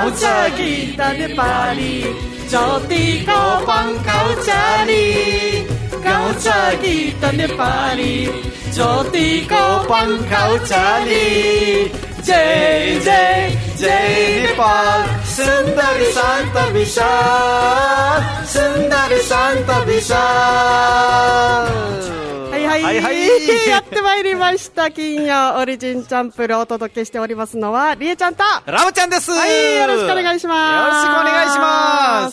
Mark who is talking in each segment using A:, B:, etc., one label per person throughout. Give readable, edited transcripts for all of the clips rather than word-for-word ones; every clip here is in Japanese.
A: Kau cari tadi pari Joti kau pang kau cari Kau cari tadi pari Joti kau pang kau cari Jai Jai Jai Nepal Sundari Santa Vishal Sundari Santa Vishalはいはい、やってまいりました金曜オリジンチャンプルをお届けしておりますのはりえちゃんと
B: ラムちゃんです。
A: はい、よろしくお願いします。
B: よろしくお願いします。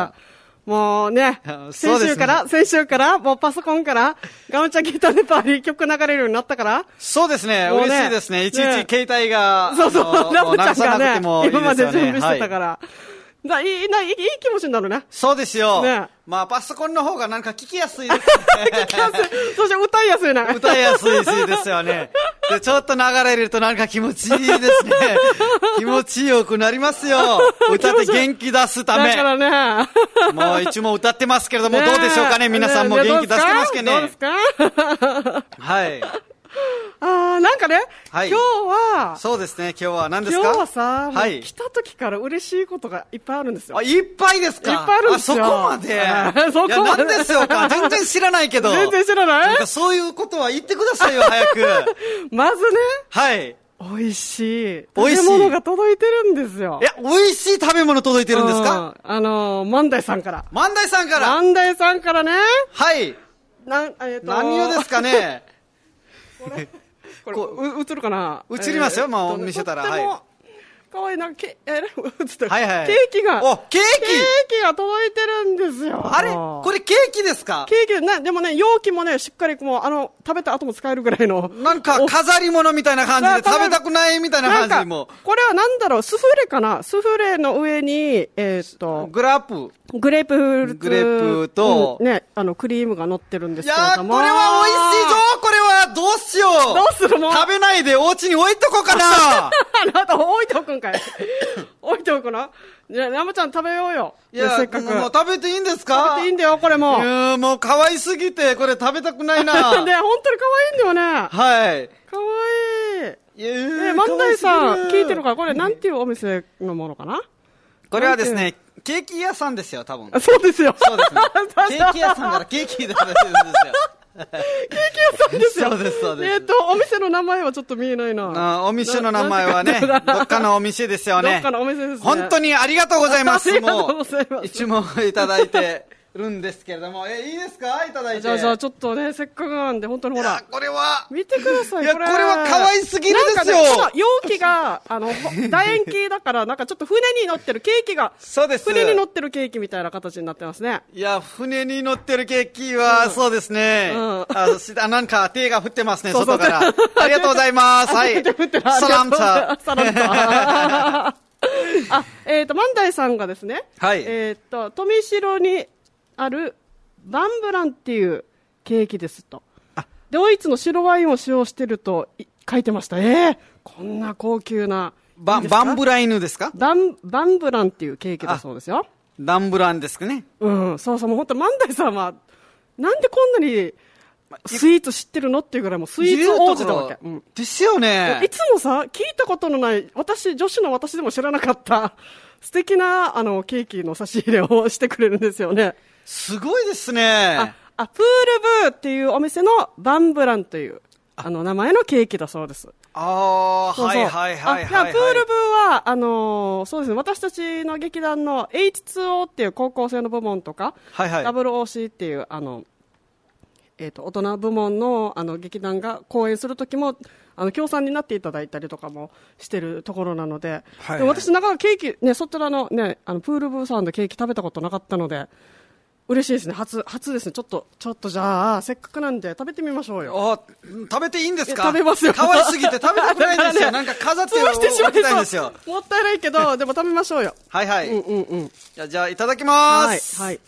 A: もうね、先週からもうパソコンからガムちゃんギターでパーリー曲流れるようになったから、
B: そうですね、嬉しいですね。いちいち携帯が、
A: そうラムちゃんがね、今まで準備してたから。いい気持ちになるね。
B: そうですよ。ね、まあ、パソコンの方がなんか聞きやすいですね。
A: 聞きやすい。そして歌いやすいな。
B: 歌いやすいですよね。で、ちょっと流れるとなんか気持ちいいですね。気持ちよくなりますよ。歌って元気出すため。
A: だからね。
B: もういつも歌ってますけれども、どうでしょうかね。皆さんも元気出してますけどね。
A: どうですか
B: はい。
A: なんかね、はい、今日は、
B: そうですね、今日は何ですか？
A: 今日はさ、はい、来た時から嬉しいことがいっぱいあるんですよ。
B: いっぱいですか？
A: いっぱいあるんですよ。
B: そこまで。いや、何ですよか。全然知らないけど。
A: 全然知らない？
B: なんかそういうことは言ってくださいよ、早く。
A: まずね、
B: はい。
A: 美味しい食べ物が届いてるんですよ。
B: 美味しい食べ物届いてるんですか？
A: 万代さんから。
B: 万代さんから。
A: 万代さんからね。
B: はい。何をですかね。
A: これ映るかな？
B: 映りますよ、まあ見せたら。はい。
A: かわいいな、映ってる。
B: はいはい。
A: ケーキが。
B: ケー
A: キが届いてるんですよ。
B: あれこれケーキですか？
A: ケーキ、でもね、容器もね、しっかりもう、食べた後も使えるぐらいの。
B: なんか、飾り物みたいな感じで、食べたくないみたいな感じも。
A: これはなんだろう、スフレかな？スフレの上に、グレープフルーツ
B: と、
A: ね、クリームが乗ってるんですけれども。
B: これは美味しいぞ！これはどうしよう！
A: どうするもん？
B: 食べないでお家に置いとこうかな！
A: 置いとくんかい。置いておくな。じゃあ、山ちゃん食べようよ。
B: いや、せっかく。もう食べていいんですか？
A: 食べていいんだよ、これも。
B: もう可愛すぎて、これ食べたくないな。
A: ね、本当に可愛いんだよね。
B: はい。
A: 可愛い。万代さん、聞いてるから、これなんていうお店のものかな？
B: これはですね、ケーキ屋さんですよ、多分。
A: そうですよ。
B: そうですね。ケーキ屋さんからケーキで食べてるんですよ。
A: ケーキ屋さんですよ。
B: そうです、そうです。
A: お店の名前はちょっと見えないな。
B: お店の名前はね、どっかのお店ですよね。
A: どっかのお店ですね。
B: 本当にありがとうございます。
A: ありがとうございます。
B: 一問いただいてるんですけれども、いいですか？いただいて。
A: じゃあちょっとね、せっかくなんで、本当にほら。
B: これは。
A: 見てください、
B: これは可愛すぎるですよ。
A: 容器が、楕円形だから、なんかちょっと船に乗ってるケーキが、
B: そうです。
A: 船に乗ってるケーキみたいな形になってますね。
B: いや、船に乗ってるケーキは、そうですね。なんか手が振ってますね、外から。ありがとうございます。はい。サランタ。
A: サランタ。万代さんがですね、
B: はい。
A: 富城にあるバンブランっていうケーキですと。ドイツの白ワインを使用してると書いてました。こんな高級な。
B: バンブライヌですか？
A: バンブランっていうケーキだそうですよ。
B: ダンブランですかね。
A: そうそう、もう本当万代さんは、なんでこんなにスイーツ知ってるのっていうぐらいもうスイーツ王子だわけ。
B: ですよね。
A: いつもさ、聞いたことのない、女子の私でも知らなかった、素敵な、ケーキの差し入れをしてくれるんですよね。
B: すごいですね。
A: プールブーっていうお店のバンブランという、名前のケーキだそうです。
B: はいはいはい。
A: プールブーは、そうですね、私たちの劇団の H2O っていう高校生の部門とか、WOC っていう、大人部門の、劇団が公演するときも、協賛になっていただいたりとかもしてるところなので、で私、なかなかケーキ、ね、そちらのね、プールブーさんでケーキ食べたことなかったので、嬉しいですね。初ですね。ちょっとじゃあ、せっかくなんで食べてみましょうよ。
B: 食べていいんですか？
A: 食べますよ。
B: 可愛すぎて食べたくないんですよ。なんか飾っておきたいんですよ。
A: もったいないけど、でも食べましょうよ。
B: はいはい。じゃあ、いただきます。
A: はい。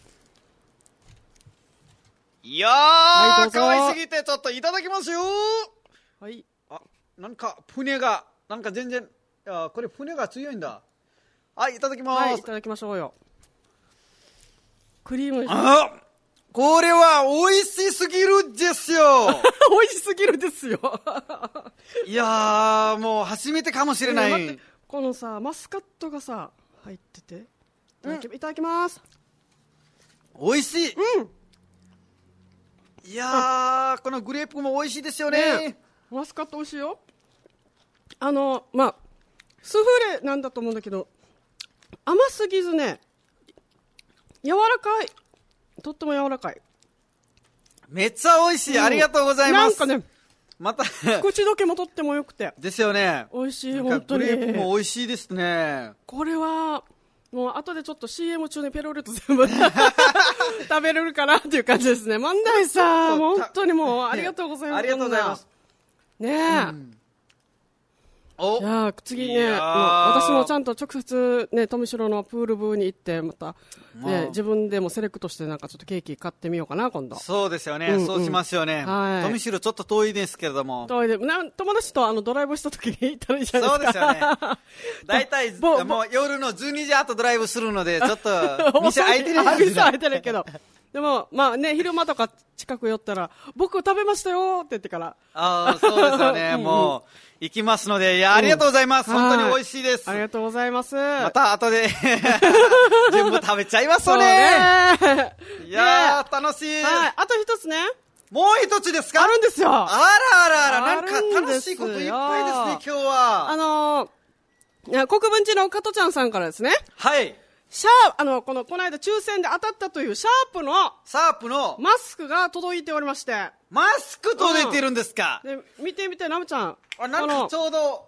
B: いやー、可愛すぎて、ちょっといただきますよ。
A: はい。
B: なんか、船が、なんか全然、これ船が強いんだ。はい、いただきます。
A: はい、いただきましょうよ。クリーム。
B: これは美味しすぎるですよ。
A: 美味しすぎるですよ。
B: いやー、もう初めてかもしれない。
A: このさマスカットがさ入ってて、いただきます。
B: 美味しい。いやー、このグレープも美味しいですよね。
A: マスカット美味しいよ。まあスフレなんだと思うんだけど、甘すぎずね、柔らかい、とっても柔らかい。
B: めっちゃ美味しい、ありがとうございます。
A: なんかね、
B: また
A: 口どけもとってもよくて
B: ですよね。
A: 美味しい、本当に。
B: グレープも美味しいですね。
A: これはもう後でちょっと CM 中にペロリと全部食べれるかなっていう感じですね。万代さん、本当にもうありがとうございます。
B: ありがとうございます。
A: ねえ。いや次ね、私もちゃんと直接ね、富城のプール部に行ってまた、ね、自分でもセレクトしてなんかちょっとケーキ買ってみようかな今度。
B: そうですよね、そうしますよね。富城ちょっと遠いですけれども。
A: 遠いで、友達とドライブした時に行ったらいいじゃないですか。
B: そうですよね。だいたいもう夜の12時後ドライブするのでちょっと店開いてるんです
A: 店開いてるけど。でもまあね、昼間とか近く寄ったら僕食べましたよって言ってから。
B: ああ、そうですよね。もう行きますので、いや、ありがとうございます。本当に美味しいです。
A: ありがとうございます。
B: また後で全部食べちゃいますよね。いやー、楽しい。
A: はい、あと一つね。
B: もう一つですか？
A: あるんですよ。
B: あらあら、なんか楽しいこといっぱいですね、今日は。
A: 国分寺の加トちゃんさんからですね。
B: はい。
A: この間抽選で当たったというシャープのマスクが届いておりまして。
B: マスク届いてるんですか？
A: で、見てみて、ナムちゃん。
B: なんかちょうど、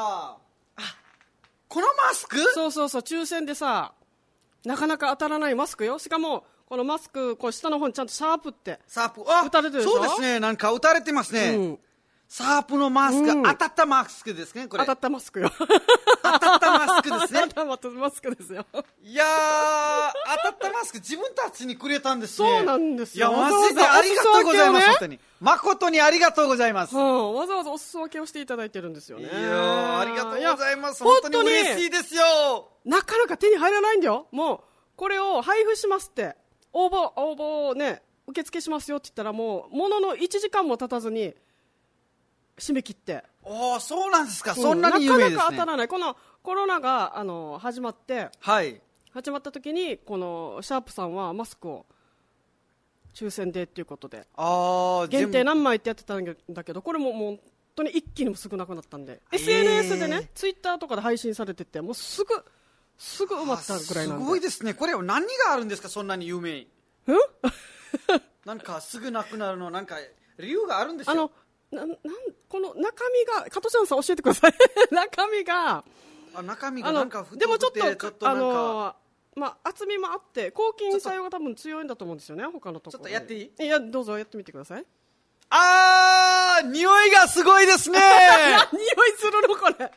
B: このマスク？
A: そう、抽選でさ、なかなか当たらないマスクよ。しかも、このマスク、こう下の方にちゃんとシャープって。打たれてるでしょ？
B: そうですね、なんか打たれてますね。シャープのマスク、当たったマスクですね、これ。
A: 当たったマスクよ。
B: 当たったマスクですね。
A: 当たったマスクですよ。
B: いやー、当たったマスク自分たちにくれたんですね。
A: そうなんですよ。
B: いや、マジでありがとうございます、本当に。誠にありがとうございます。
A: わざわざお裾分けをしていただいてるんですよね。
B: いやー、ありがとうございます。本当に嬉しいですよ。
A: なかなか手に入らないんだよ。もう、これを配布しますって、応募をね、受付しますよって言ったらもう、ものの1時間も経たずに、締め切って。
B: ああ、そうなんですか。そんなに有名ですね。
A: なかなか当たらない。このコロナが始まって、始まった時にこのシャープさんはマスクを抽選でっていうことで、限定何枚ってやってたんだけど、これももう本当に一気にもすぐなくなったんで、SNS でね、ツイッターとかで配信されてて、もうすぐ埋まったぐらいなんで。
B: すごいですね。これは何があるんですか、そんなに有名。なんかすぐなくなるの、なんか理由があるんですよ。
A: この中身が、加藤ちゃんさん教えてください。中身が
B: なんか
A: でもちょっとまあ、厚みもあって抗菌作用が多分強いんだと思うんですよね、他のところ。
B: ちょっとやっていい？
A: いや、どうぞやってみてください。
B: 匂いがすごいですね。
A: 匂いするのこれ。
B: もう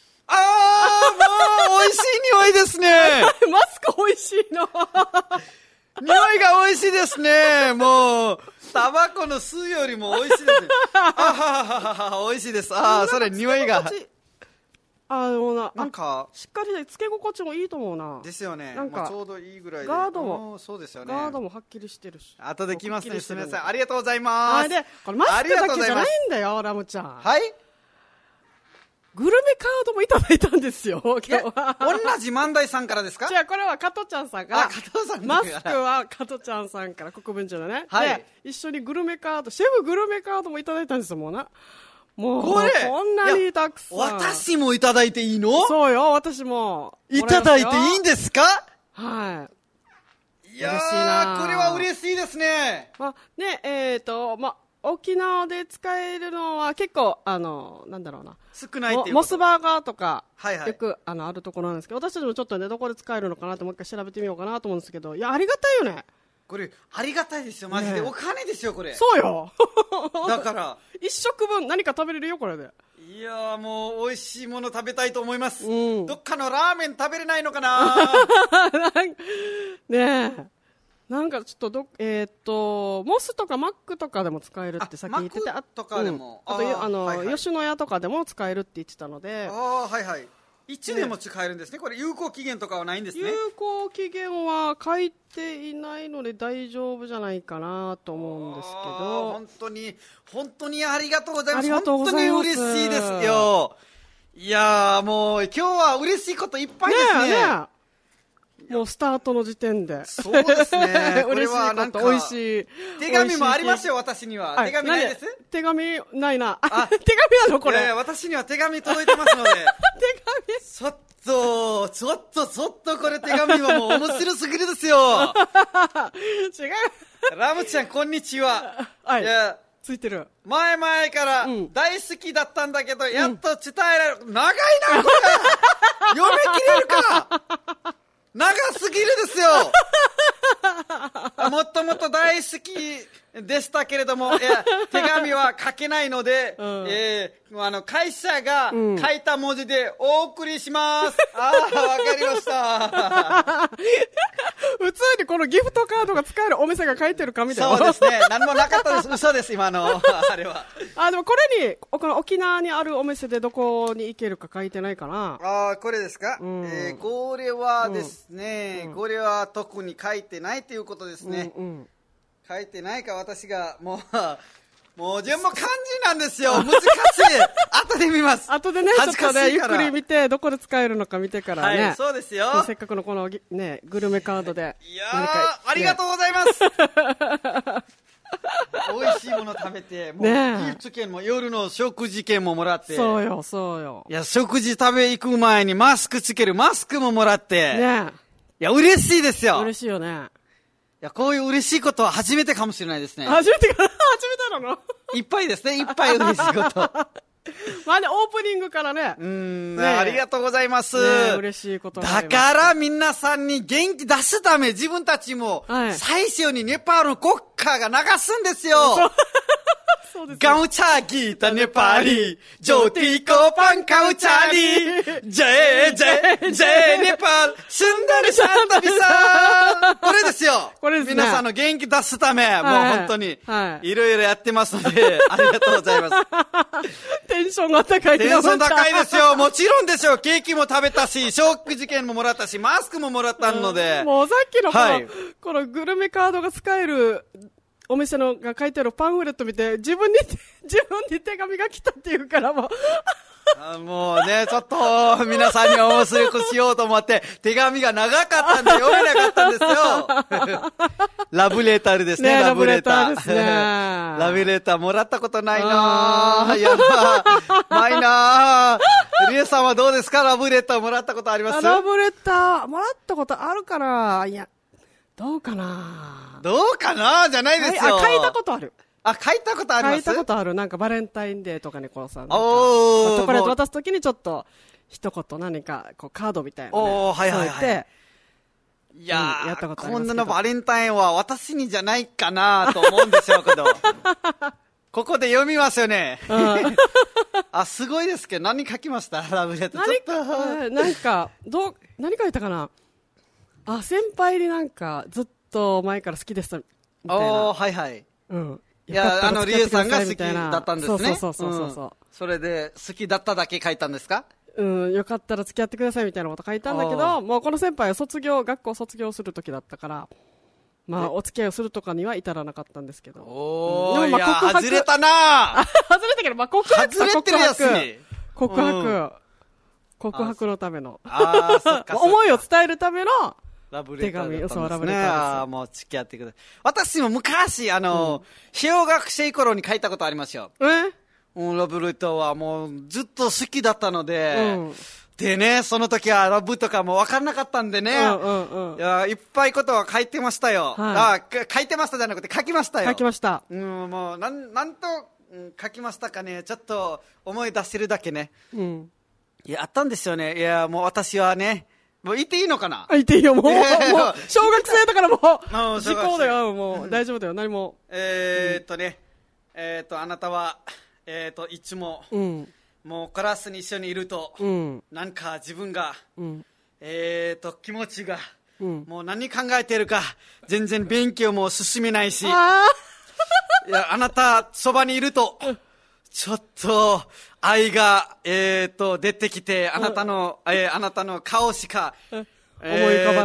B: 美味しい匂いですね。
A: マスク美味しいの。
B: 匂いが美味しいですね。もうタバコの吸うよりも美味しいですね。美味しいです。それ匂いが。
A: なんかしっかりつけ心地もいいと思うな。
B: ですよね。なんかちょうどいいぐらいで。
A: ガードも
B: そうですよね。
A: ガードもはっきりしてるし。
B: 後で来ますね。すみません。ありがとうございます。
A: で、これマスクだけじゃないんだよ、ラムちゃん。
B: はい。
A: グルメカードもいただいたんですよ、今日は。
B: 同じ万代さんからですか？
A: じゃあこれは加トちゃんさんから。マスクは加トちゃんさんから、国分寺のね。で、一緒にグルメカード、シェフグルメカードもいただいたんですよ、もうな。もう、こんなにたくさん。
B: 私もいただいていいの？
A: そうよ、私も。
B: いただいていいんですか？
A: はい。
B: いやー、これは嬉しいですね。
A: 沖縄で使えるのは結構、なんだろうな。
B: 少ないっていうこと。
A: モスバーガーとか、
B: よ
A: く、あるところなんですけど、私たちもちょっとね、どこで使えるのかなともう一回調べてみようかなと思うんですけど、いや、ありがたいよね。
B: これ、ありがたいですよ、マジで。お金ですよ、これ。
A: そうよ。
B: だから。
A: 一食分何か食べれるよ、これで。
B: いやー、もう、美味しいもの食べたいと思います。どっかのラーメン食べれないのかな。
A: ねえ。なんかちょっとモスとかマックとかでも使えるってさっき言ってて、
B: マックとかでも、
A: あと吉野家とかでも使えるって言ってたので、
B: 1年も使えるんですね。これ有効期限とかはないんですね。
A: 有効期限は書いていないので大丈夫じゃないかなと思うんですけど、
B: 本当にありがとうございます。本当に嬉しいですよ。 いやーもう今日は嬉しいこといっぱいですね。
A: ねえ。もうスタートの時点で。
B: そうですね。これ
A: 嬉しい
B: はなんか
A: こと、美味しい。
B: 手紙もありますよ、私には。手紙ないです？
A: 手紙ないな。手
B: あ
A: 紙なのこれ。
B: いやいや、私には手紙届いてますので。
A: 手
B: ちょっとこれ手紙はもう面白すぎるですよ。
A: 紙違う。
B: ラムちゃん、こんにちは。
A: はい。
B: いや、
A: ついてる。
B: 前々から
A: うん
B: 大好きだったんだけど、やっと伝えられる。長いな、これ。読み切れるか。長すぎるですよ。もっともっと大好きでしたけれども、手紙は書けないので、会社が書いた文字でお送りします。ああ、わかりました。
A: 普通にこのギフトカードが使えるお店が書いてる紙だよ。
B: そうですね。何もなかったです。嘘です、今の。あれは。
A: でもこれに、この沖縄にあるお店でどこに行けるか書いてないかな。
B: ああ、これですか、
A: ん
B: これはですね、これは特に書いてないということですね。書いてないか、私が、もう全部漢字なんですよ。難しい。後で見ます。
A: 後でね、ちょっとね、ゆっくり
B: 見
A: 見て、どこで使えるのか見てからね。
B: はい、そうですよ。
A: せっかくのこのね、グルメカードで。
B: いやー、ありがとうございます。美味しいもの食べて、もう、ギフト券も夜の食事券ももらって。
A: そうよ、そうよ。
B: いや、食事食べ行く前にマスクつけるマスクももらって。
A: ね
B: いや、嬉しいですよ。
A: 嬉しいよね。
B: いや、こういう嬉しいことは初めてかもしれないですね。
A: 初めてなの
B: いっぱいですね、いっぱい嬉しいこと。
A: まあね、オープニングからね。
B: ね、ありがとうございます。
A: ね、嬉しいこと
B: だから皆さんに元気出すため、自分たちも最初にネパールの国歌が流すんですよ。ガウチャーギータネパーリー、ジョーティーコーパンカウチャーリー、ジェージェージェーネパール、シュンダルシャンタビサー。これですよ。
A: これですね。
B: 皆さんの元気出すため、もう本当に、いろいろやってますので、ありがとうございます。
A: テンションが高い。
B: テンション高いですよ。もちろんでしょう。ケーキも食べたし、食事券ももらったし、マスクももらったので。
A: もうさっきのこのグルメカードが使えるお店のが書いてあるパンフレット見て、自分に手紙が来たっていうからもう。
B: もうね、ちょっと皆さんに面白くしようと思って、手紙が長かったんで読めなかったんですよ。ラブレターですね、ラブレター。
A: ですね。
B: ラブレターもらったことないなぁ。いや、ないなぁ。リエさんはどうですか？ラブレターもらったことあります？
A: ラブレター、もらったことあるかな？いや、どうかな？
B: どうかなじゃないですよ。
A: 書いたことある。
B: 書いたことあります？
A: 書いたことある。なんかバレンタインデーとかにこうさ、チ
B: ョ
A: コレート渡すときにちょっと、一言何かこうカードみたいな、ね。
B: はいはいはい。いやー、
A: やったことありますけど、
B: こんなのバレンタインは私にじゃないかなと思うんですよけど。ここで読みますよね。すごいですけど、何書きましたラブレター。
A: なんか、何書いたかな先輩になんか、ずっと前から好きですみたいな。
B: はいはい。
A: うん。
B: いや、リエさんが好きだったんですね。
A: そう。
B: それで、好きだっただけ書いたんですか？
A: よかったら付き合ってくださいみたいなこと書いたんだけど、もうこの先輩は学校卒業する時だったから、まあ、お付き合いをするとかには至らなかったんですけど。
B: いや、外れたな
A: 外れたけど、まあ、告白。
B: 外れてるやつに。
A: 告白のための。
B: そっか。
A: 思いを伝えるための、
B: ラブレターだったんですね。
A: そう、ラブレターです。
B: もう付き合ってください。私も昔、小学生頃に書いたことありますよ。ラブレターはもうずっと好きだったので、でね、その時はラブとかも分からなかったんでね、いや、いっぱいことは書いてましたよ。書いてましたじゃなくて書きましたよ。
A: 書きました。
B: もう、なんと、書きましたかね。ちょっと思い出してるだけね。いや、あったんですよね。いや、もう私はね、もう言っていいのかな？
A: 言っていいよ、もう。小学生だからもう、時効だよ、もう。大丈夫だよ、何も。
B: あなたは、いつも、もうクラスに一緒にいると、なんか自分が、気持ちが、もう何考えてるか、全然勉強も進めないし、いや、あなた、そばにいると、ちょっと、愛が、出てきて、あなたの顔しか、思い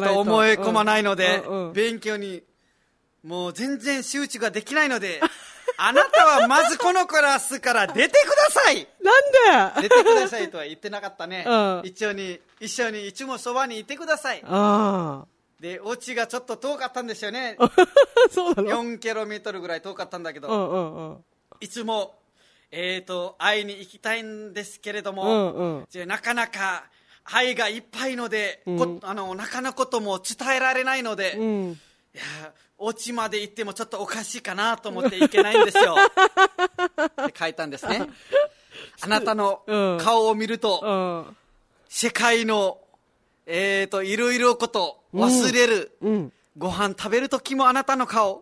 B: 込まないので、勉強に、もう全然集中ができないので、 あなたはまずこのクラスから出てください。
A: なんで
B: 出てくださいとは言ってなかったね。
A: うん、
B: 一緒にいつもそばにいてください。で、お家がちょっと遠かったんですよね。
A: そうなの
B: 4キロメートルぐらい遠かったんだけど、
A: うんうんうん、
B: いつも、会いに行きたいんですけれども、
A: うんうん、
B: なかなか愛がいっぱいので、なかなかことも伝えられないので、いや、お家まで行ってもちょっとおかしいかなと思って行けないんですよ。って書いたんですね。あなたの顔を見ると、世界の、いろいろこと忘れる、ご飯食べるときもあなたの顔、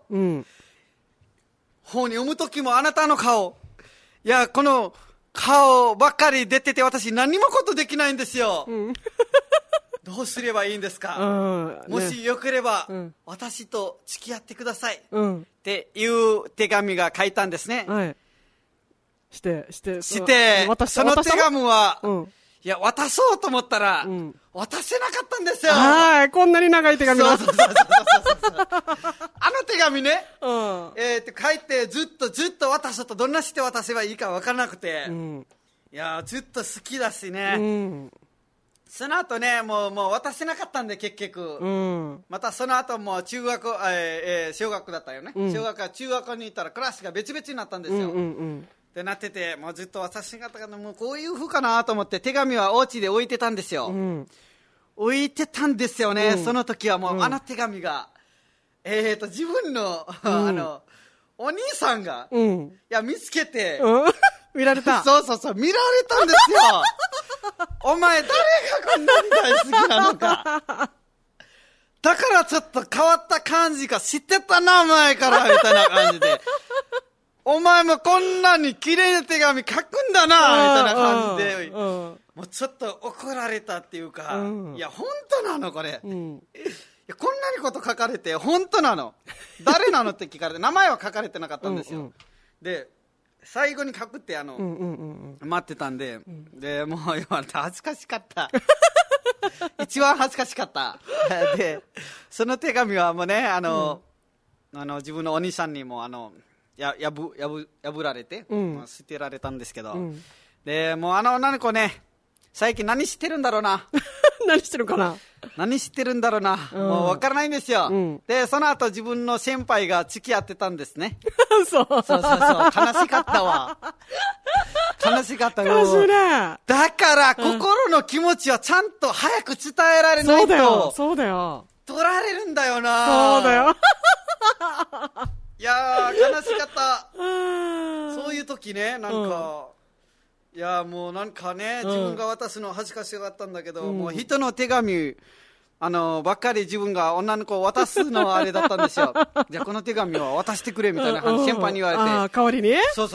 B: 本読むときもあなたの顔。いや、この顔ばっかり出てて私何もことできないんですよ。どうすればいいんですか、もしよければ、私と付き合ってください、っていう手紙が書いたんですね。
A: はい。して、
B: その手紙は、いや、渡そうと思ったら、渡せなかったんですよ。
A: はい、こんなに長い手紙だ。そう
B: あの手紙ね、書いてずっと渡すとどんなして渡せばいいか分からなくて、いや、ずっと好きだしね。その後ね、もう渡せなかったんで結局、またその後も小学だったよね。小学から中学に行ったらクラスが別々になったんですよ。ってなってて、もうずっと渡しなかったから、もうこういう風かなと思って手紙はお家で置いてたんですよ。置いてたんですよね、その時はもう、あの手紙が、自分の、お兄さんが、いや、見つけて、
A: 見られた。
B: そう、見られたんですよ。お前、誰がこんなに大好きなのか。だからちょっと変わった感じが知ってたな、前から、みたいな感じで。お前もこんなに綺麗な手紙書くんだな、みたいな感じで、もうちょっと怒られたっていうか、いや、本当なの、これ。いや、こんなにこと書かれて、本当なの。誰なのって聞かれて、名前は書かれてなかったんですよ。で、最後に書くって待ってたんで、でもう言われて恥ずかしかった一番恥ずかしかったで、その手紙はもうね、自分のお兄さんにも破られて、捨てられたんですけど、でもう女の子ね、最近何してるんだろうな
A: 何してるかな、
B: 何してるんだろうな、もう分からないんですよ、でその後自分の先輩が付き合ってたんですねそう悲しかったわ悲しかったよ。
A: 悲しいね。
B: だから心の気持ちはちゃんと早く伝えられないと、
A: そうだよ
B: 取られるんだよな。
A: そうだよ
B: いやー、悲しかったそういう時ね、なんか、いやもうなんかね、自分が渡すの恥ずかしかったんだけど、もう人の手紙ばっかり自分が女の子を渡すのはあれだったんですよじゃあこの手紙を渡してくれみたいな感じ、先輩に言われて、
A: 代わりに
B: そう、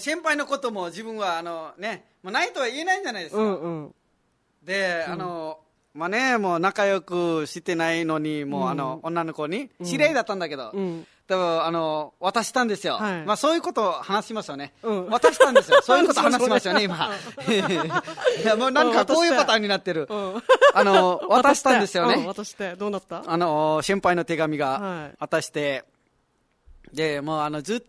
B: 先輩のことも自分はもうないとは言えないんじゃないですか、でまあね、もう仲良くしてないのに、もう女の子に知り合いだったんだけど、多分渡したんですよ、まあそういうことを話しますよね、渡したんですよ、そういうこと話しますよね今いやもうなんかこういうパターンになってる、渡したんですよね。
A: 渡してどうなった？
B: 先輩の手紙が渡して、でもうず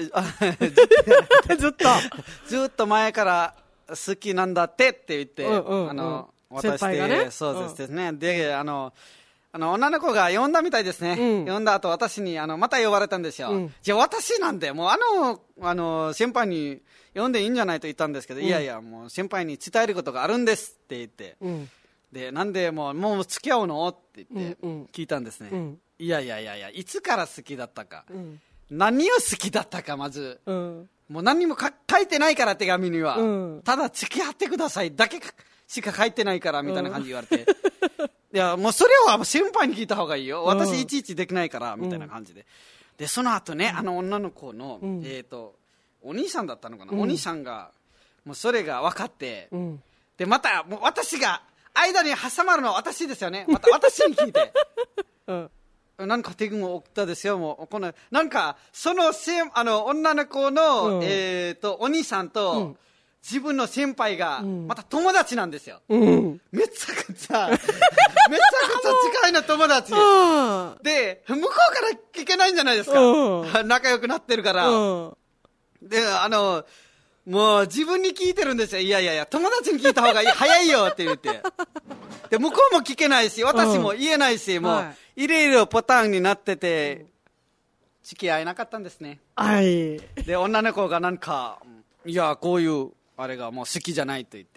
B: っと前から好きなんだってって言って、渡して、ね、そうですね、で女の子が呼んだみたいですね、呼んだ後私にまた呼ばれたんですよ、じゃあ私なんでもう先輩に呼んでいいんじゃないと言ったんですけど、いやいやもう先輩に伝えることがあるんですって言って、でなんでもう付き合うのって言って聞いたんですね、いやいつから好きだったか、何を好きだったか、まず、もう何も書いてないから手紙には、ただ付き合ってくださいだけしか書いてないからみたいな感じ言われていやもうそれは先輩に聞いた方がいいよ、私いちいちできないからみたいな感じで、でその後ね、女の子の、お兄さんだったのかな、お兄さんがもうそれが分かって、でまたもう私が間に挟まるのは私ですよね、また私に聞いてなんか手雲を送ったですよ、もうこのなんかその女の子の、お兄さんと、 自分の先輩がまた友達なんですよ、めちゃくちゃ近いの友達で、向こうから聞けないんじゃないですか、仲良くなってるから、でもう自分に聞いてるんですよ。いやいやいや、友達に聞いた方が早いよって言って。で、向こうも聞けないし、私も言えないし、もう、いろいろパターンになってて、付き合えなかったんですね。
A: はい。
B: で、女の子がなんか、いや、こういう、あれがもう好きじゃないと言って。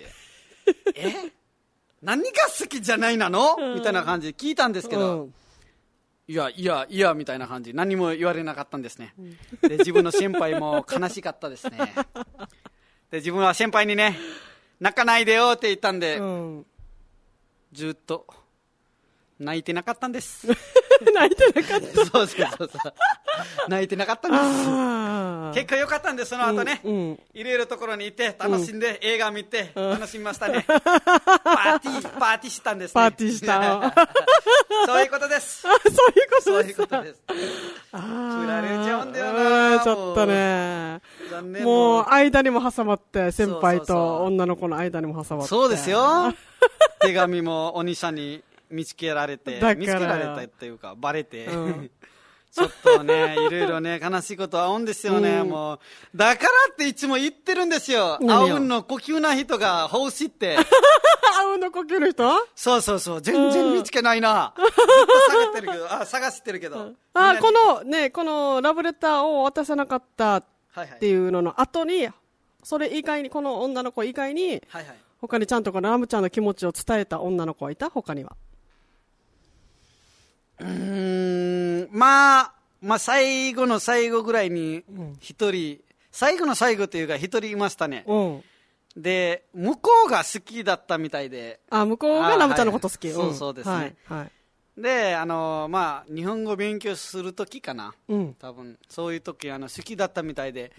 B: 何が好きじゃないなのみたいな感じで聞いたんですけど、いや、みたいな感じ。何も言われなかったんですね。で、自分の先輩も悲しかったですね。で、自分は先輩にね、泣かないでよって言ったんで、ずっと、泣いてなかったんです。
A: 泣いてなかった。
B: そう。泣いてなかったんです。結果良かったんで、その後ね、いろいろところに行って、楽しんで、映画見て、楽しみましたね。パーティーしたんですね。
A: パーティーした。
B: そういうことです。
A: そういうことです。
B: 振られちゃうんだよな。
A: ちょっとね。もう、間にも挟まって、先輩と女の子の間にも挟まって。
B: そうですよ。手紙もお兄さんに見つけられたっていうか、バレて。ちょっとね、いろいろね、悲しいことは合うんですよね、もう。だからっていつも言ってるんですよ。あうんの呼吸な人が欲しいって。
A: あうんの呼吸の人？
B: そう。全然見つけないな。ずっと探してるけど。
A: このラブレターを渡さなかったっていうのの後に、それ以外に、この女の子以外に、他にちゃんとこのラムちゃんの気持ちを伝えた女の子はいた？他には。
B: まあ最後の最後ぐらいに一人、最後の最後というか一人いましたね。で、向こうが好きだったみたいで。
A: 向こうがラムちゃんのこと好き。
B: そうですね。で、日本語勉強するときかな。多分、そういうとき、好きだったみたいで。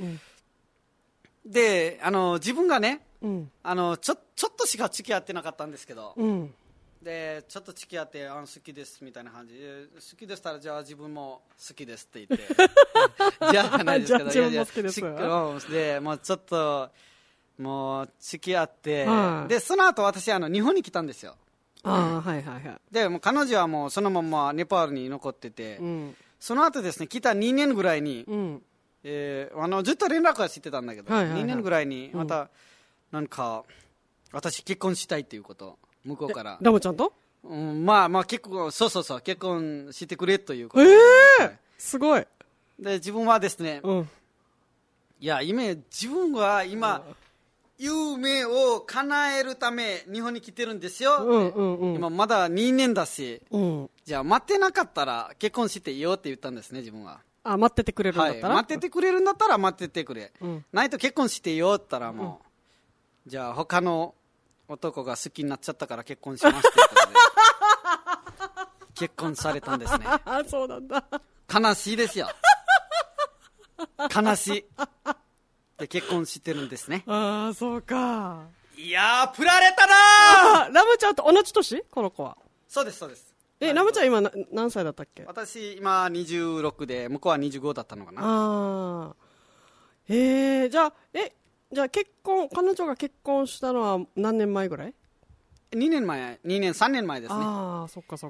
B: で、自分がね、ちょっとしか付き合ってなかったんですけど、でちょっと付き合って好きですみたいな感じで、好きでしたらじゃあ自分も好きですって言ってじゃあないですけど、
A: 自分も好きです
B: でもうちょっともう付き合って、でその後私日本に来たんですよ。でもう彼女はもうそのままネパールに残ってて、その後ですね、来た2年ぐらいに、ずっと連絡はしてたんだけど、2年ぐらいにまた、なんか私結婚したいっていうこと向こうから
A: ラムちゃんと、
B: まあ結婚、そう結婚してくれということ
A: すごい。
B: で自分はですね、いや自分は今、夢を叶えるため日本に来てるんですよ、今まだ2年だし、じゃあ待ってなかったら結婚していいよって言ったんですね、自分は。
A: 待っててくれるんだったら、
B: 待っててくれるんだったら待っててくれ、ないと結婚していいよって言ったらもう、じゃあ他の男が好きになっちゃったから結婚しますということで結婚されたんですね。
A: そうなんだ。
B: 悲しいですよ。悲しいで結婚してるんですね。
A: そうか。
B: いやー、プラれたなー。
A: ラムちゃんと同じ年？この子は。
B: そうです。
A: ラムちゃん今何歳だったっけ？
B: 私今26で、向こうは25だったのかな。
A: じゃあ彼女が結婚したのは何年前ぐらい
B: ？3年前ですね。
A: そっか。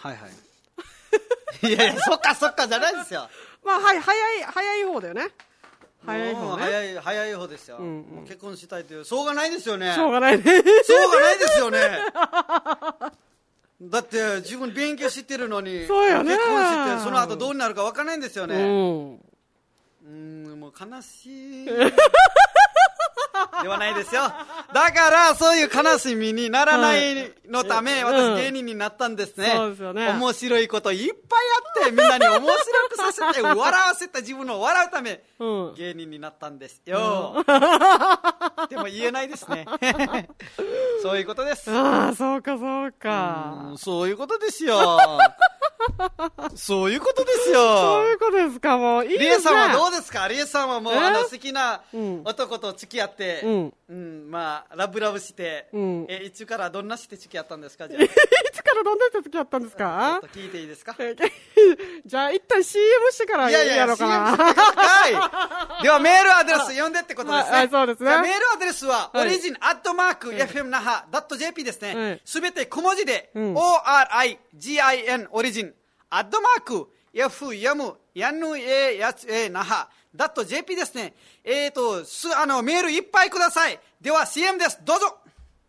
B: いやそっかじゃないですよ。
A: 早い方だよね。早い
B: 方ですよ。もう結婚したいという、しょうがないですよね。
A: しょうがないです
B: よね。だって自分勉強してるのに、
A: そうよね、
B: 結婚してその後どうなるか分からないんですよね。もう悲しいではないですよ。だからそういう悲しみにならないのため、私芸人になったんですね。
A: そうですよね。
B: 面白いこといっぱいあって、みんなに面白くさせて笑わせた自分を笑うため、芸人になったんですよ。でも言えないですね。そういうことです。
A: そうか。
B: そういうことですよ。 そういうことですよ。
A: そういうことですか。もういいですね。
B: リエさんはどうですか？リエさんはもう好きな男と付き合って、まあラブラブして、いつからどんなして付き合ったんですか？じゃあ
A: いつからどんなして付き合ったんですか？
B: ちょっと聞いていいですか？
A: じゃあ一旦 CM してからやろうかな。
B: CM してください。ではメールアドレス読んでってことですね。
A: はい、そうですね。
B: メールアドレスは、origin@fmnaha.jp ですね。すべて小文字で、origin、オリジン、@fmnaha.jp ですね。メールいっぱいください。では CM です。どうぞ。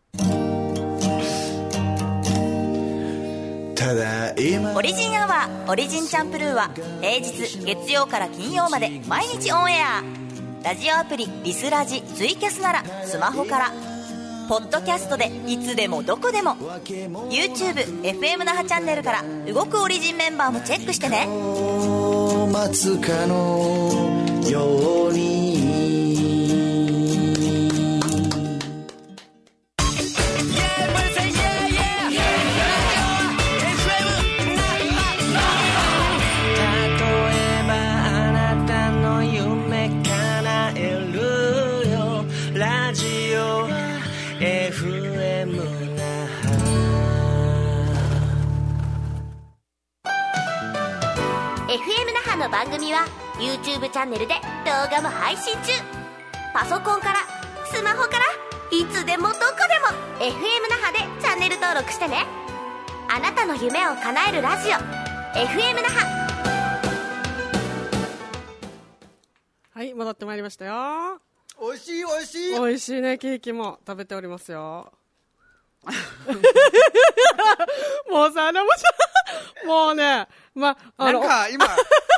C: オリジンアワーオリジンチャンプルーは平日月曜から金曜まで毎日オンエア。ラジオアプリリスラジツイキャスならスマホから、ポッドキャストでいつでもどこでも YouTube、FM 那覇チャンネルから動くオリジンメンバーもチェックしてね。
D: 待つかのように
E: FM 那覇の番組は YouTube チャンネルで動画も配信中。パソコンからスマホからいつでもどこでも FM 那覇でチャンネル登録してね。あなたの夢を叶えるラジオ FM 那覇。
A: はい、戻ってまいりましたよ。
B: おいしいおいしい。
A: おいしいね、ケーキも食べておりますよ。もうさ、もうね、なん
B: か今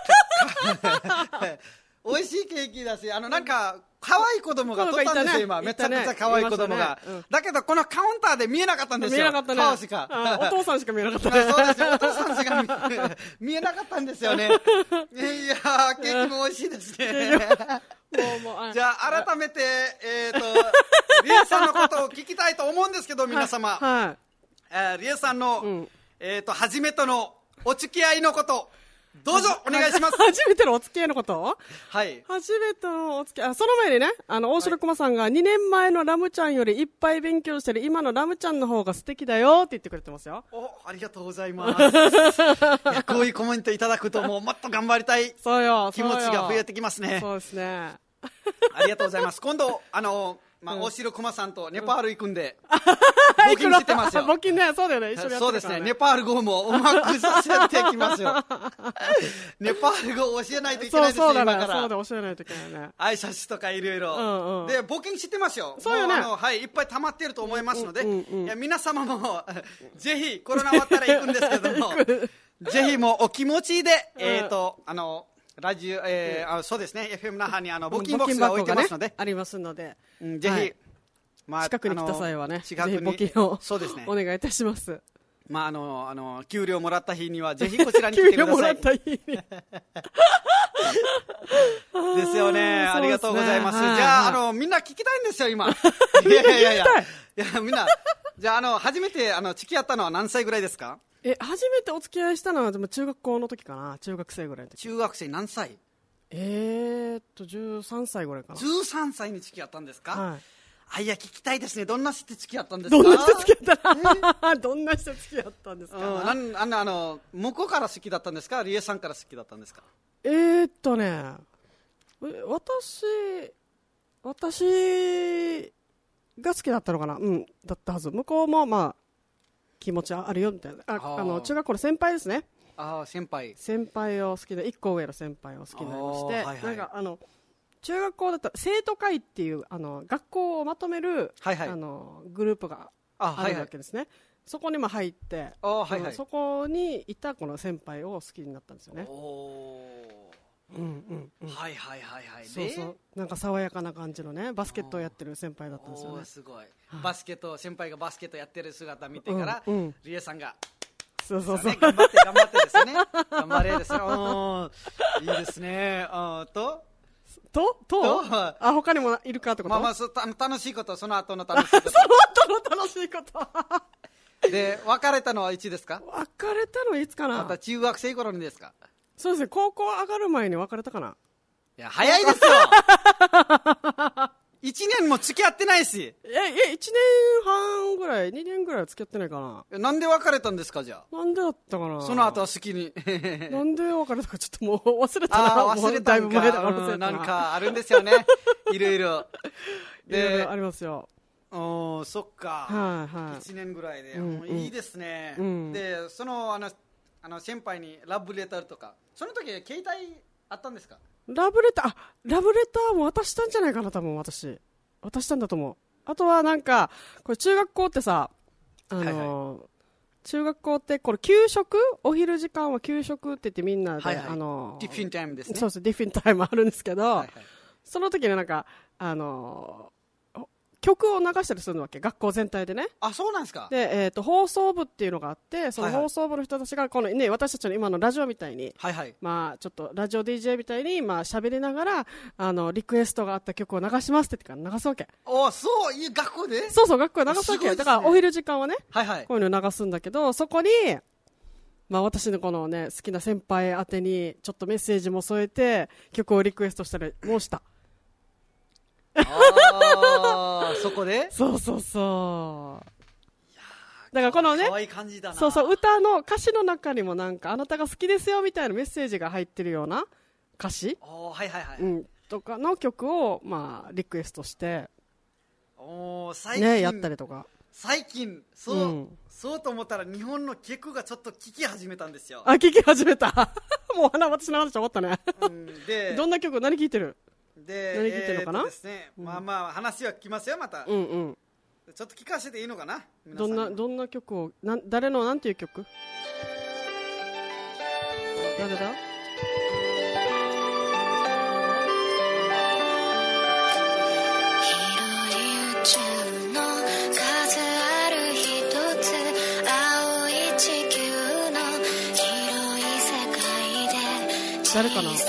B: 美味しいケーキだし、なんか可愛い子供が撮ったんですよ、今。めちゃくちゃ可愛い子供が。だけどこのカウンターで見えなかったんですよ。
A: 見えなかったね。
B: 顔しか。
A: お父さんしか見えなかったね。
B: そうですよ、お父さんしか見えなかったんですよね。いやー、ケーキも美味しいですね。じゃあ改めてリエさんのことを聞きたいと思うんですけど、皆様、リエさんの初めてのお付き合いのことどうぞお願いします。
A: 初めてのお付き合いのこと？
B: はい。
A: 初めてのお付き合い、その前にね、大城熊さんが2年前のラムちゃんよりいっぱい勉強してる今のラムちゃんの方が素敵だよって言ってくれてますよ。
B: ありがとうございます。いや、こういうコメントいただくともっと頑張りたい気持ちが増えてきますね。
A: そうですね。
B: ありがとうございます。今度大城熊さんとネパール行くんで募金してますよ。
A: 募金ね、そうだよね、一緒にやってるからね。
B: そうですね、ネパール語もうまくさせてきますよ。ネパール語を教えないといけないですよ、今から。
A: そうだ、教えないといけないね。
B: 挨拶とかいろいろ。で、募金してますよ。
A: そうよね。
B: はい、いっぱい溜まってると思いますので、皆様もぜひコロナ終わったら行くんですけども、ぜひもうお気持ちで、ラジオ、そうですね、FM 那覇に募金ボックスが置いてますので、
A: ありますので、
B: ぜひ、
A: 近くに来た際はね、ぜひ募金をお願いいたします。
B: 給料もらった日にはぜひこちらに来てください。給料もらった日にですよね。ありがとうございます。じゃあみんな聞きたいんですよ今。いやみんな、じゃあ初めて付き合ったのは何歳ぐらいですか？
A: 初めてお付き合いしたのはでも中学校の時かな。中学生ぐらいの時。
B: 中学生何歳
A: ？13歳ぐらいかな。
B: 13歳に付き合ったんですか？
A: はい。
B: いや、聞きたいですね。どんな人付き合ったんですか？
A: どんな人付き合ったどんな人付き合ったんですか？
B: 向こうから好きだったんですか？リエさんから好きだったんですか？
A: 私が好きだったのかな。だったはず。向こうも気持ちあるよみたいな。中学校の先輩ですね。
B: 先
A: 輩を好きで、1個上の先輩を好きになりまして、なんか中学校だったら生徒会っていう学校をまとめる、グループがあるわけですね。そこにも入って、そこにいたこの先輩を好きになったんですよね。そうそう、なんか爽やかな感じのね、バスケットをやってる先輩だったんですよね。
B: すごい。先輩がバスケットやってる姿見てから、リエさんが
A: そう
B: 頑張ってですね。頑張れですね。いいですね。
A: 他にもいるかってこと？
B: 楽しいこと、その後の楽しいこと。
A: その後の楽しいこと。
B: で別れたのはいつですか？
A: 別れたのいつかな。
B: また中学生頃にですか？
A: そうですね、高校上がる前に別れたかな。
B: いや早いですよ。1年も付き合ってないし。
A: 1年半ぐらい、2年ぐらいは付き合ってないかな。
B: なんで別れたんですか？じゃあ
A: なんでだったかな。
B: その後は好きに
A: なんで別れたかちょっともう忘れたな。
B: 忘れたんか。
A: だいぶ前だから忘れた
B: なんかあるんですよね。いろいろ
A: でありますよ。
B: そっか、
A: はいはい、
B: 1年ぐらいで、もういいですね、でその先輩にラブレターとか、その時携帯あったんですか？
A: ラブレターも渡したんじゃないかな。多分渡したんだと思う。あとはなんかこれ中学校ってさ、中学校ってこれ給食、お昼時間は給食って言ってみんなで、
B: ディフィンタイムですね。
A: そうです、ディフィンタイムあるんですけど、
B: はいはい、
A: その時になんか曲を流したりするわけ、学校全体でね。
B: あ、そうなんですか。
A: で、放送部っていうのがあって、その放送部の人たちがこの、ね、私たちの今のラジオみたいに、
B: はいはい、
A: まあ、ちょっとラジオ DJ みたいに、まあ、喋りながらリクエストがあった曲を流しますって言ってから流すわけ。
B: そういう学校で？
A: そう学校で流すわけ、ね、だからお昼時間はね、
B: はいはい、
A: こういうの流すんだけど、そこに、まあ、私のこのね好きな先輩宛てにちょっとメッセージも添えて曲をリクエストしたりもした。
B: そこで
A: そうだからこのね、
B: 可愛い感じだな。
A: そう歌の歌詞の中にもなんかあなたが好きですよみたいなメッセージが入ってるような歌詞、
B: はいはいはい、
A: とかの曲をまあリクエストして
B: 最近
A: ねやったりとか。
B: 最近そうと思ったら日本の曲がちょっと聴き始めたんですよ。
A: 聴き始めた。もう私の話終わったね。
B: で
A: どんな曲何聴いてる？
B: で
A: 何聞いてるのかな？
B: ですね、まあ話は聞きますよまた。ちょっと聞かせていいのかな。
A: どんな曲を誰のなんていう曲？誰だ？誰かな。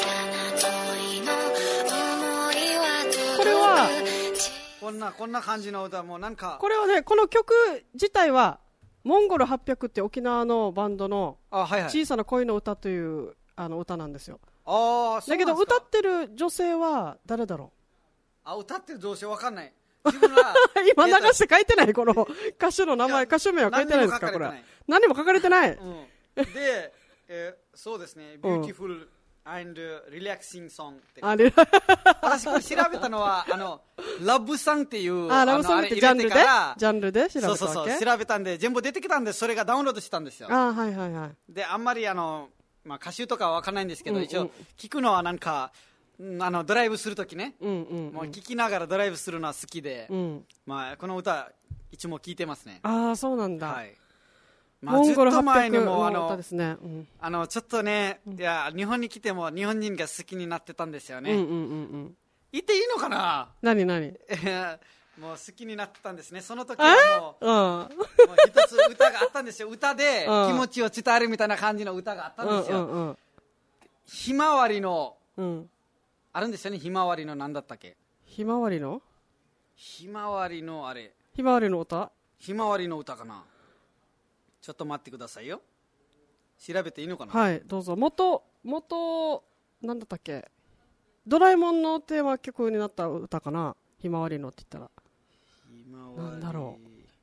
A: これは
B: こんな感じの歌もなんか、
A: これはね、この曲自体はモンゴル800って沖縄のバンドの小さな恋の歌という歌なんですよ。だけど歌ってる女性は誰だろ
B: う？歌ってる女性わかんない。自分は
A: 今流して書いてない、この歌手の名前、歌手名は書いてないですか？これ何も書かれてない。
B: で、そうですね、ビューティフルand relaxing song って。私これ調べたのはラブソングっていう
A: ラブソングってジャンルで調べたわけ。
B: そう調べたんで全部出てきたんで、それがダウンロードしたんですよ。
A: はいはいはい。
B: であんまりまあ、歌手とかは分かんないんですけど、一応聞くのはなんかドライブするときね、もう聞きながらドライブするのは好きで、まあ、この歌いつも聞いてますね。
A: そうなんだ。
B: はい、まあ、ずっと前にも
A: ですね、
B: ちょっとね、いや日本に来ても日本人が好きになってたんですよね。言っていいのかな？
A: 何
B: もう好きになってたんですね。その時はもう一つ歌があったんですよ。歌で気持ちを伝えるみたいな感じの歌があったんですよ。ひまわりの、あるんですよね。ひまわりの何だったっけ？
A: ひまわりの
B: あれ、
A: ひまわりの歌？
B: ひまわりの歌かな。ちょっと待ってくださいよ。調べていいのかな？
A: はい、どうぞ。元なんだったっけ？ドラえもんのテーマ曲になった歌かな。ひまわりのって言ったらなんだろ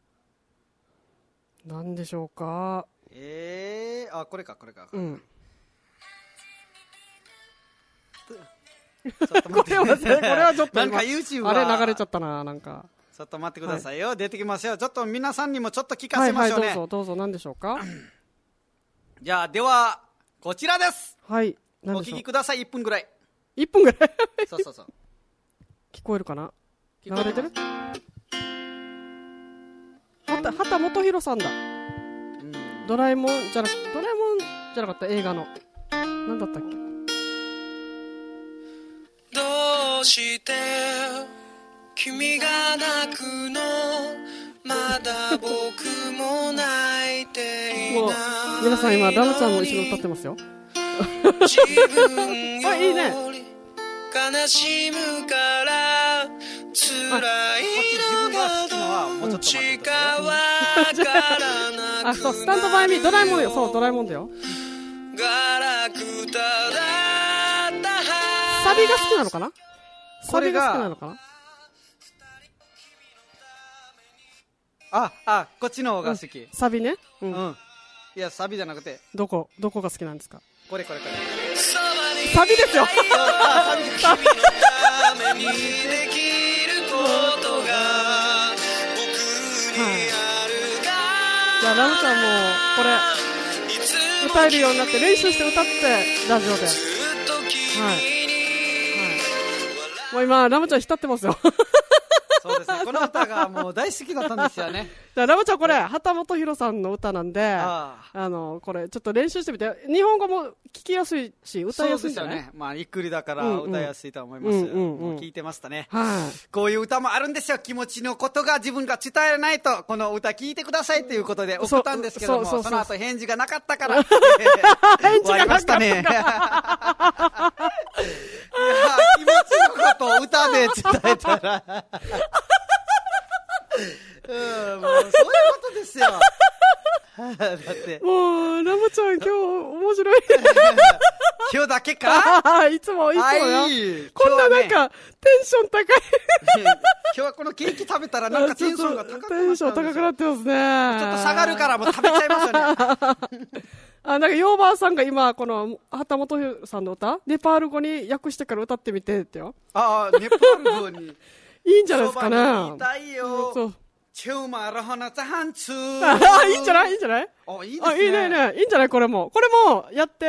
A: う。なんでしょうか。
B: これか。
A: これはちょっと
B: なんか YouTube
A: あれ流れちゃったな。なんか
B: ちょっと待ってくださいよ、出てきますよ。ちょっと皆さんにもちょっと聞かせましょうね。
A: どうぞ何でしょうか。
B: じゃあではこちらです。
A: はい、
B: お聞きください。1分ぐらい。
A: 1分ぐらい
B: そう
A: 聞こえるかな。流れてる？畑基博さんだ。ドラえもんじゃなかった映画の何だったっけ。
F: どうして君が泣くの、まだ僕も泣いていない。
A: もう皆さん今ラムちゃんも一緒に歌ってますよ。
F: 自分よ
A: いいね。
F: 悲しむから辛いのがどっちかわからない。
G: あ、そう、スタンドバイミー、ドラえもんよ。そう、ドラえもんだよ。
F: ガラクタだった
G: サビが好きなのかな？サビが好きなのかな？
B: こっちの方が好き。
G: サビね。
B: うん。いや、サビじゃなくて。
G: どこが好きなんですか？
B: これ。
G: サビですよ。
F: 君のためにできることが僕にあるか。
G: じゃあ、ラムちゃんも、これ、歌えるようになって練習して歌って、ラジオで。はい。もう今、ラムちゃん浸ってますよ。
B: そうですね。この歌がもう大好きだったんですよね。
G: じゃあ、ラムちゃんこれ、畑本博さんの歌なんで、これ、ちょっと練習してみて。日本語も聞きやすいし、歌いやすいんじゃない？
B: そうですよね。まあ、ゆっくりだから歌いやすいと思います。聞いてましたね。
G: はい。
B: こういう歌もあるんですよ。気持ちのことが自分が伝えないと、この歌聞いてくださいということで送ったんですけども、その後返事がなかったから。
G: 返事がなかった。
B: 終わりましたね。いや、気持ちのことを歌で伝えたら。もうそういうことですよ。だって。
G: もう、ラムちゃん今日面白い。
B: 今日だけか？
G: いつもよ。こんななんか、テンション高い。
B: 今日はこのケーキ食べたらなんかテンションが高くなってます。
G: テンション高くなってますね。ちょっと
B: 下がるからもう食べちゃいますよね。
G: なんか、ヨーバーさんが今、この、畑本さんの歌、ネパール語に訳してから歌ってみてってよ。
B: ネパール語に。
G: いいんじゃないですかね。
B: 言いたいよ。そう。チューマラハナツハンツー。
G: いいんじゃない？いいんじゃない？
B: いいですね。
G: いいね。いいんじゃない？これもやって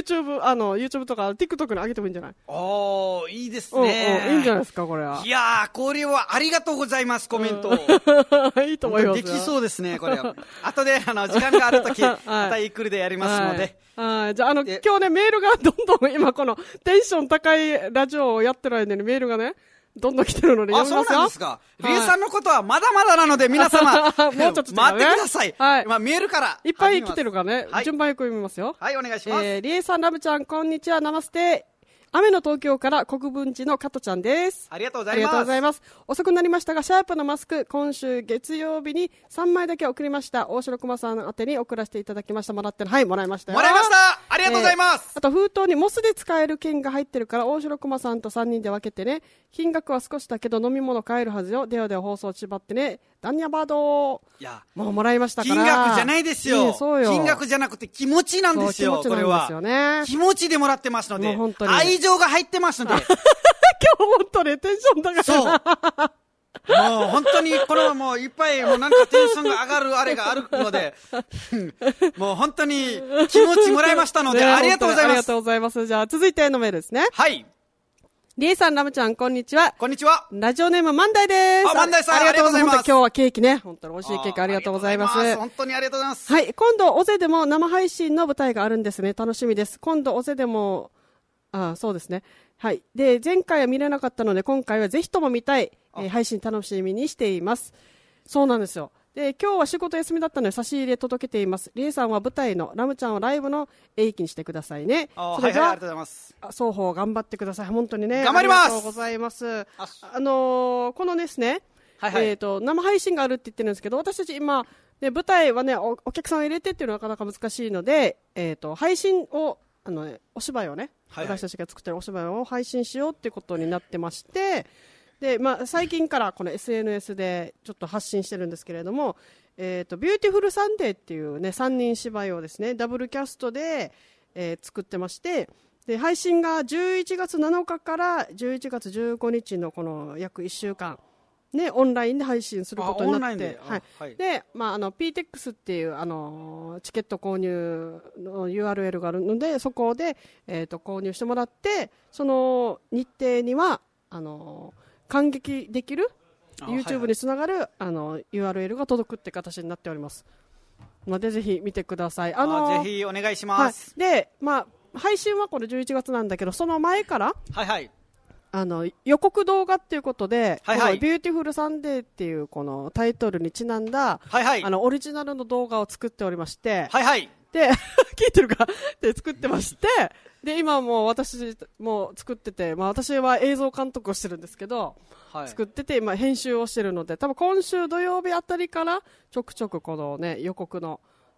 G: 、YouTube とか TikTok に上げてもいいんじゃない？
B: いいですね。
G: いいんじゃないですか、これは。
B: いやー、これはありがとうございます、コメント。
G: いいと思います。
B: できそうですね、これは。後で、時間があるとき、またゆっくりでやりますので。
G: じゃあ、今日ね、メールがどんどん今このテンション高いラジオをやってる間にメールがね、どんどん来てるので読みますよ。
B: そうなんですか。リエさんのことはまだまだなので、皆様、もうちょっと待ってください。
G: はい。
B: 今、メールから。
G: いっぱい来てるからね、順番よく読みますよ。
B: はい、お願いします。
G: リエさん、ラムちゃん、こんにちは、ナマステ。雨の東京から国分寺の加トちゃんです。
B: ありがとうございます。
G: ありがとうございます。遅くなりましたが、シャープのマスク、今週月曜日に3枚だけ送りました。大城駒さん宛てに送らせていただきました。もらってる。はい、もらいましたよ。
B: もらいました。ありがとうございます。
G: あと、封筒にモスで使える券が入ってるから、大城駒さんと3人で分けてね。金額は少しだけど飲み物買えるはずよ。ではでは放送縛ってね。ダンニャバードー。いや、もうもらいましたから。
B: 金額じゃないですよ。
G: そうよ。
B: 金額じゃなくて気持ちなんですよ。
G: 気持ちなんですよね。
B: 気持ちでもらってますので。
G: 本当に。
B: 愛情が入ってますので。
G: 今日本当にテンション高い。
B: そう。もう本当にこれもういっぱいもうなんかテンションが上がるあれがあるので、もう本当に気持ちもらいましたので、ありがとうございます。
G: ありがとうございます。じゃあ続いてのメールですね。
B: はい。
G: リエさん、ラムちゃん、こんにちは。
B: こんにちは。
G: ラジオネーム、万代です。
B: 万代さん、ありがとうございます。
G: 今日はケーキね。本当に美味しいケーキありがとうございます。
B: 本当にありがとうございます。
G: はい。今度、オゼでも生配信の舞台があるんですね。楽しみです。今度、オゼでも、そうですね。はい。で、前回は見れなかったので、今回はぜひとも見たい、配信楽しみにしています。そうなんですよ。で、今日は仕事休みだったので差し入れ届けています。リエさんは舞台の、ラムちゃんはライブの駅にしてくださいね。
B: それじゃあ、ありがとうございます。
G: 双方頑張ってください。本当にね。
B: 頑張ります。あ
G: りがとうございます。このですね、生配信があるって言ってるんですけど、私たち今、ね、舞台はね、お客さんを入れてっていうのはなかなか難しいので、配信を、お芝居をね、私たちが作ってるお芝居を配信しようっていうことになってまして、で、最近からこの SNS でちょっと発信してるんですけれども、ビューティフルサンデーっていうね、3人芝居をですね、ダブルキャストで、作ってまして、で、配信が11月7日から11月15日のこの約1週間、ね、オンラインで配信することになって、で、PTX っていう、チケット購入の URL があるので、そこで、購入してもらって、その日程には、感激できる YouTube につながる、URL が届くって形になっておりますので、ぜひ見てください。
B: ぜひお願いします。
G: で、配信はこれ11月なんだけど、その前から、予告動画っていうことで、ビューティフルサンデーっていうこのタイトルにちなんだ、オリジナルの動画を作っておりまして、で、聞いてるかで作ってまして、で、今もう私も作ってて、私は映像監督をしてるんですけど、作ってて、編集をしてるので、多分今週土曜日あたりからちょくちょくこのね、予告の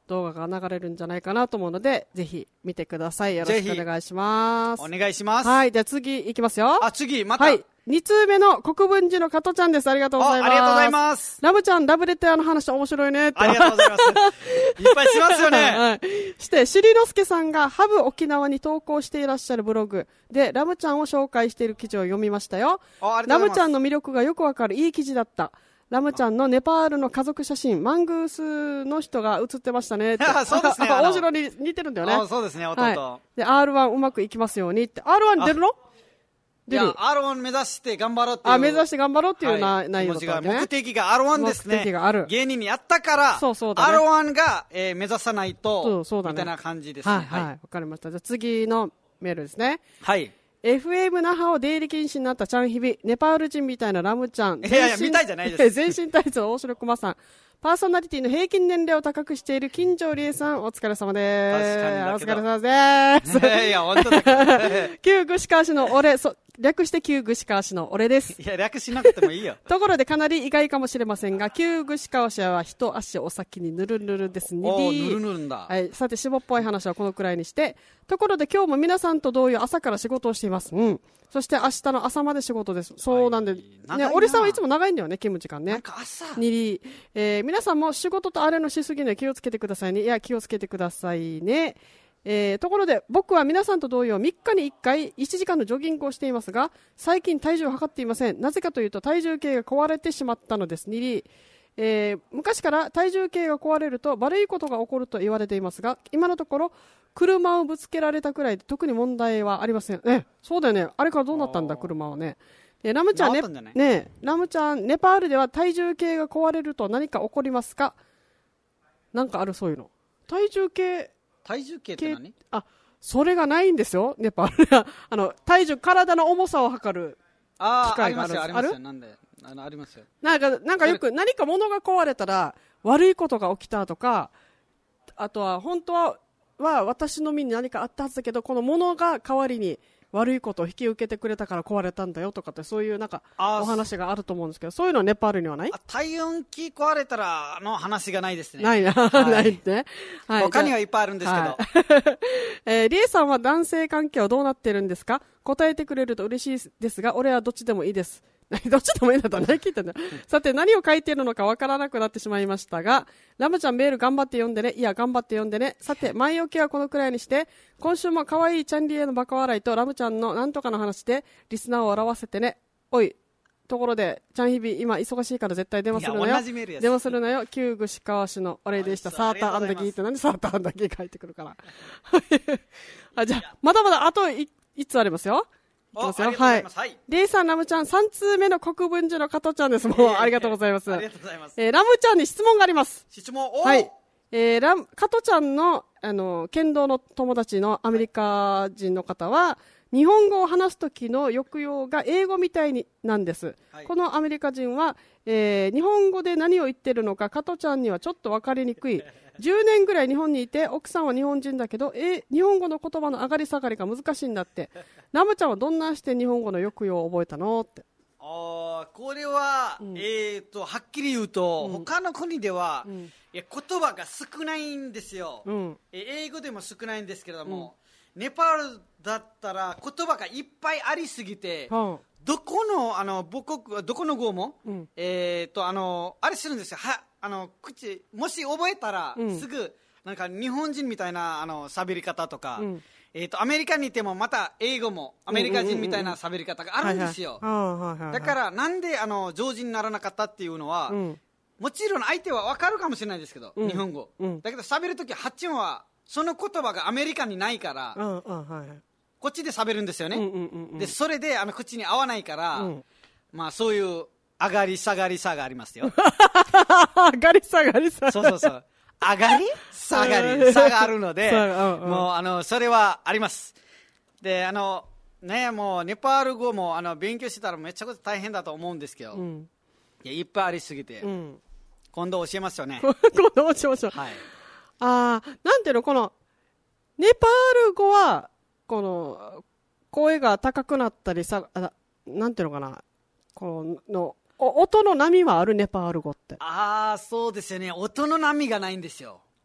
G: 動画が流れるんじゃないかなと思うので、ぜひ見てください。よろしくお願いします。
B: お願いします。
G: はい。じゃあ次いきますよ。
B: 次、また。
G: はい。2通目の国分寺の加トちゃんです。ありがとうございます。
B: ありがとうございます。
G: ラムちゃん、ラブレターの話面白いねって。
B: ありがとうございます。いっぱいしますよね。
G: はい。して、しりのすけさんがハブ沖縄に投稿していらっしゃるブログで、ラムちゃんを紹介している記事を読みましたよ。ラムちゃんの魅力がよくわかるいい記事だった。ラムちゃんのネパールの家族写真、マングースの人が写ってましたねって。
B: そうですね。
G: 大城に似てるんだよね。
B: そうですね、弟。
G: はい、で、R1 うまくいきますようにって。R1 出るの？
B: 出る。R1 目指して頑張ろうっていう。
G: 目指して頑張ろうっていう内容だったね。
B: 目的が R1 ですね。
G: 目的がある。
B: 芸人にやったから、
G: そうだ
B: ね。R1 が、目指さないと、
G: そうだね。
B: みたいな感じですね。
G: はい。わかりました。じゃあ次のメールですね。
B: はい。
G: FM 那覇を出入り禁止になったチャンヒビ、ネパール人みたいなラムちゃん。
B: いや、見たいじゃないです。
G: 全身タイツの大城熊さん。パーソナリティの平均年齢を高くしている金城理恵さん、お疲れ様です。
B: 確かに。
G: お疲れ様です。
B: いや、本当だけど。
G: 旧串川市の俺、略して旧串川市の俺です。
B: いや、略しなくてもいいよ。
G: ところでかなり意外かもしれませんが、旧串川市は一足お先にぬるぬるですね。
B: ぬるぬるんだ。
G: はい。さて、下っぽい話はこのくらいにして、ところで今日も皆さんと同様朝から仕事をしています。そして明日の朝まで仕事です。そうなんで、ね、俺さんはいつも長いんだよね、勤務時間ね。
B: なんか朝。
G: 皆さんも仕事とあれのしすぎには気をつけてくださいね。いや、気をつけてくださいね。ところで僕は皆さんと同様3日に1回1時間のジョギングをしていますが、最近体重を測っていません。なぜかというと体重計が壊れてしまったのです。昔から体重計が壊れると悪いことが起こると言われていますが、今のところ車をぶつけられたくらいで特に問題はありません。そうだよね。あれからどうなったんだ、車はね。ラムちゃんラムちゃん、ネパールでは体重計が壊れると何か起こりますか？なんかある、そういうの。体重計
B: って何？
G: それがないんですよ、ネパールは。体の重さを測る機械があるんです。
B: ありますよ。なんで？ありますよ。
G: なんかよく何か物が壊れたら悪いことが起きたとか、あとは本当は私の身に何かあったはずだけど、この物が代わりに悪いことを引き受けてくれたから壊れたんだよとかって、そういうなんかお話があると思うんですけど、そういうのはネパールにはない？
B: 体温計壊れたらの話がないですね。
G: ないな、ないって。
B: はい。他にはいっぱいあるんですけど。
G: リエさんは男性関係はどうなってるんですか？答えてくれると嬉しいですが、俺はどっちでもいいです。どっちでもいいんだったら何聞いたんだ。さて、何を書いているのかわからなくなってしまいましたが、ラムちゃんメール頑張って読んでね。いや、頑張って読んでね。さて、前置きはこのくらいにして、今週も可愛いチャンリエのバカ笑いとラムちゃんのなんとかの話で、リスナーを笑わせてね。おい、ところで、ちゃんひび、今忙しいから絶対電話するのよ。電話するのよ。旧串川市のお礼でした。サーターアンダギーって何サーターアンダギー書いてくるから。じゃあ、まだまだあと1つありますよ。いきますよ。はい。レイさん、ラムちゃん、3通目の国分寺の加トちゃんです。もう、ありがとうございます。
B: ありがとうございます。
G: ラムちゃんに質問があります。
B: 質問
G: はい。加トちゃんの、剣道の友達のアメリカ人の方は、日本語を話すときの抑揚が英語みたいなんです。このアメリカ人は、日本語で何を言ってるのか、加トちゃんにはちょっと分かりにくい。10年ぐらい日本にいて、奥さんは日本人だけど、日本語の言葉の上がり下がりが難しいんだって。ラムちゃんはどんなして日本語の抑揚を覚えたのって。
B: これは、はっきり言うと、他の国では、言葉が少ないんですよ。英語でも少ないんですけれども、ネパールだったら言葉がいっぱいありすぎて、どこの語も、あれするんですよ。もし覚えたら、すぐなんか日本人みたいな喋り方とか、アメリカにいてもまた英語もアメリカ人みたいな喋り方があるんですよ。だからなんで上手にならなかったっていうのは、もちろん相手は分かるかもしれないですけど、日本語、だけど喋るとき発音はその言葉がアメリカにないから、こっちで喋るんですよね。でそれで口に合わないから、まあそういう上がり下がり差がありますよ。
G: 上がり下がり差。
B: そう。上がり下がり差があるので、もうそれはあります。でもうネパール語も勉強してたらめちゃくちゃ大変だと思うんですけど、いっぱいありすぎて、今度教えますよね。
G: 今度教えましょう。はい。なんていうの、このネパール語はこの声が高くなったりなんていうのかな、この音の波はある？ネパール語って。
B: そうですよね。音の波がないんですよ。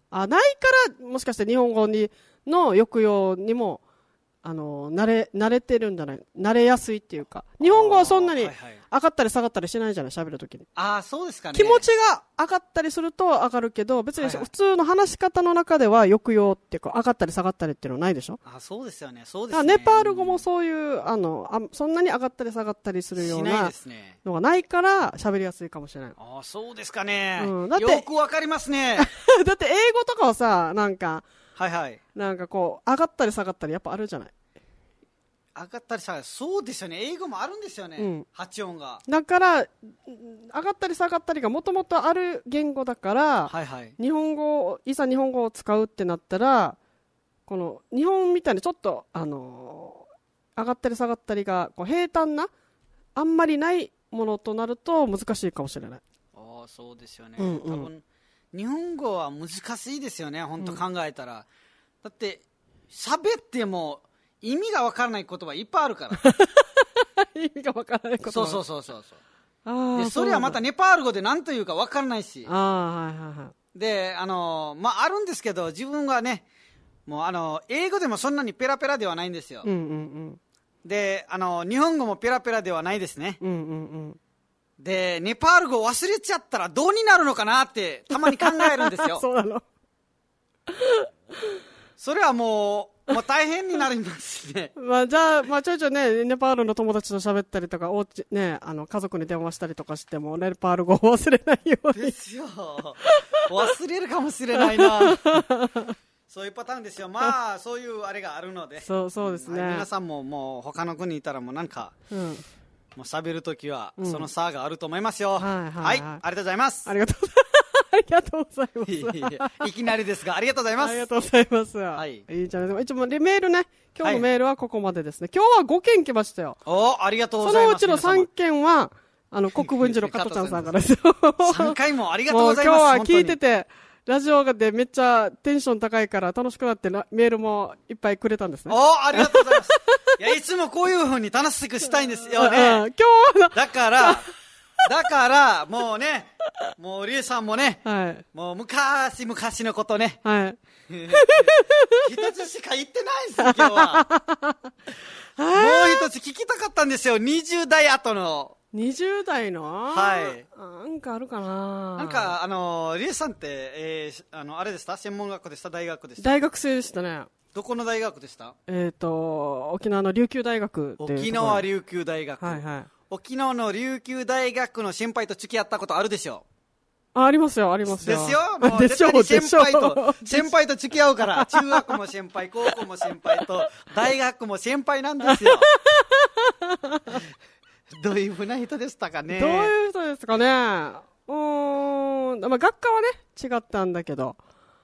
G: ないからもしかして日本語の抑揚にも慣れてるんじゃない、慣れやすいっていうか、日本語はそんなに上がったり下がったりしないじゃない、喋るときに。
B: そうですかね。
G: 気持ちが上がったりすると上がるけど、別に普通の話し方の中では抑揚っていうか、上がったり下がったりっていうのはないでしょ。
B: そうですよね。そうですね。
G: ネパール語もそういう、そんなに上がったり下がったりするようなのがないから喋りやすいかもしれない。
B: そうですかね。
G: だって
B: よくわかりますね。
G: だって英語とかはさ、なんかこう、上がったり下がったりやっぱあるじゃない。
B: 上がったり下がったり、そうですよね。英語もあるんですよね。発音が。
G: だから、上がったり下がったりがもともとある言語だから、日本語を使うってなったら、この、日本みたいにちょっと、上がったり下がったりが、こう平坦な、あんまりないものとなると難しいかもしれない。
B: そうですよね。多分、日本語は難しいですよね、本当考えたら。だって、喋っても意味がわからない言葉いっぱいあるから。
G: 意味がわからない言葉。
B: そう。それはまたネパール語で何というかわからないし。で、あるんですけど、自分はね、もう英語でもそんなにペラペラではないんですよ。で、日本語もペラペラではないですね。で、ネパール語忘れちゃったらどうになるのかなってたまに考えるんですよ。
G: そうなの。
B: それはもう大変になりますね。
G: じゃあ、ちょいちょいね、ネパールの友達と喋ったりとか、家族に電話したりとかしても、ネパール語を忘れないように。
B: ですよ。忘れるかもしれないな。そういうパターンですよ。そういうあれがあるので。
G: そうですね。
B: 皆さんももう他の国にいたらもうなんか、もう喋るときはその差があると思いますよ。はい、ありがとうございます。
G: ありがとうございます。
B: いきなりですが、ありがとうございます。
G: ありがとうございます。いいじゃないですか。一応メールね、今日のメールはここまでですね。今日は5件来ましたよ。
B: ありがとうございます。
G: そのうちの3件は、国分寺の加藤ちゃんさんからですよ。
B: 3回もありがとうございます。
G: 今日は聞いてて、ラジオでめっちゃテンション高いから楽しくなってメールもいっぱいくれたんですね。
B: ありがとうございます。いつもこういう風に楽しくしたいんですよね。
G: 今日は
B: だからもうね、もうリエさんもね、もう昔のことね、一つしか言ってないですよ、今日は。もう一つ聞きたかったんですよ、20代後の。
G: 20代のなんかあるかな。
B: なんか、リエさんって、あれでした？専門学校でした？大学でした？
G: 大学生でしたね。
B: どこの大学でした？
G: 沖縄の琉球大学っていう。
B: 沖縄琉球大学。沖縄の琉球大学の先輩と付き合ったことあるでしょう？
G: ありますよ、ありますよ。
B: ですよ。もう絶対に先輩と付き合うから、中学も先輩、高校も先輩と、大学も先輩なんですよ。どういうふうな人でしたかね。
G: どういう人ですかね。学科はね、違ったんだけど。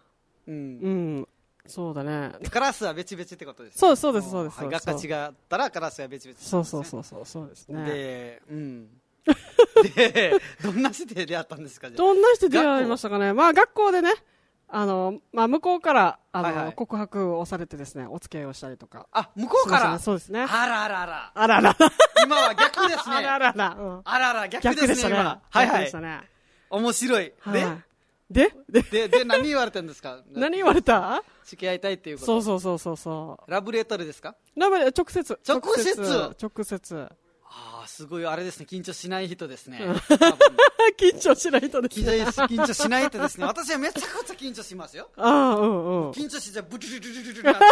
G: そうだね。
B: クラスは別々ってことです。
G: そうです。
B: 学科違ったらクラスは別々。
G: そうですね。
B: で、どんな人で出会ったんですか？
G: どんな人で出会いましたかね。学校でね、向こうから、告白をされてですね、お付き合いをしたりとか。
B: 向こうから？
G: そうですね。
B: あら。今は逆ですね。あら、逆ですね、今。
G: 逆でしたね。
B: 面白い。
G: で、
B: 何言われたんですか？
G: 何言われた？
B: 付き合いたいっていうこと。
G: そう。
B: ラブレタルですか？
G: 直接。
B: すごいあれですね、緊張しない人ですね。
G: 緊張しない人ですね。
B: 緊張しない人ですね。私はめちゃくちゃ緊張しますよ。緊張してブチュルルルルルな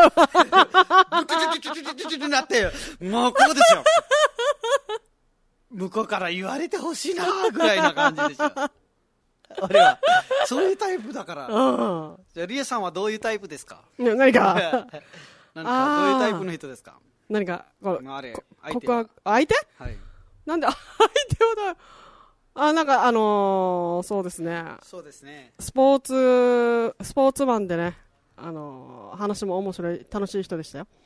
B: って、もうこうですよ。向こうから言われてほしいなぐらいな感じですよ。俺はそういうタイプだから。じゃあリエさんはどういうタイプですか？
G: 何か
B: どういうタイプの人ですか？
G: 何か告白相手？なんで相手はなんかそうですね。スポーツマンでね、話も面白い楽しい人でしたよ。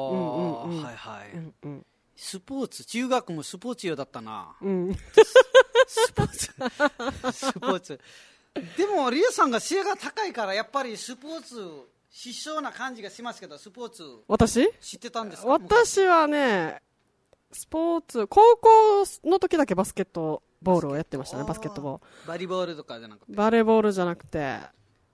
B: スポーツ、中学もスポーツ用だったな。スポーツ。でもリエさんが視野が高いからやっぱりスポーツ失笑な感じがしますけど、スポーツ
G: 私
B: 知ってたんですか？
G: 私はね、スポーツ高校の時だけバスケットボールをやってましたね。バスケットボール、
B: バリボールとかじゃなくて。
G: バレーボールじゃなくて、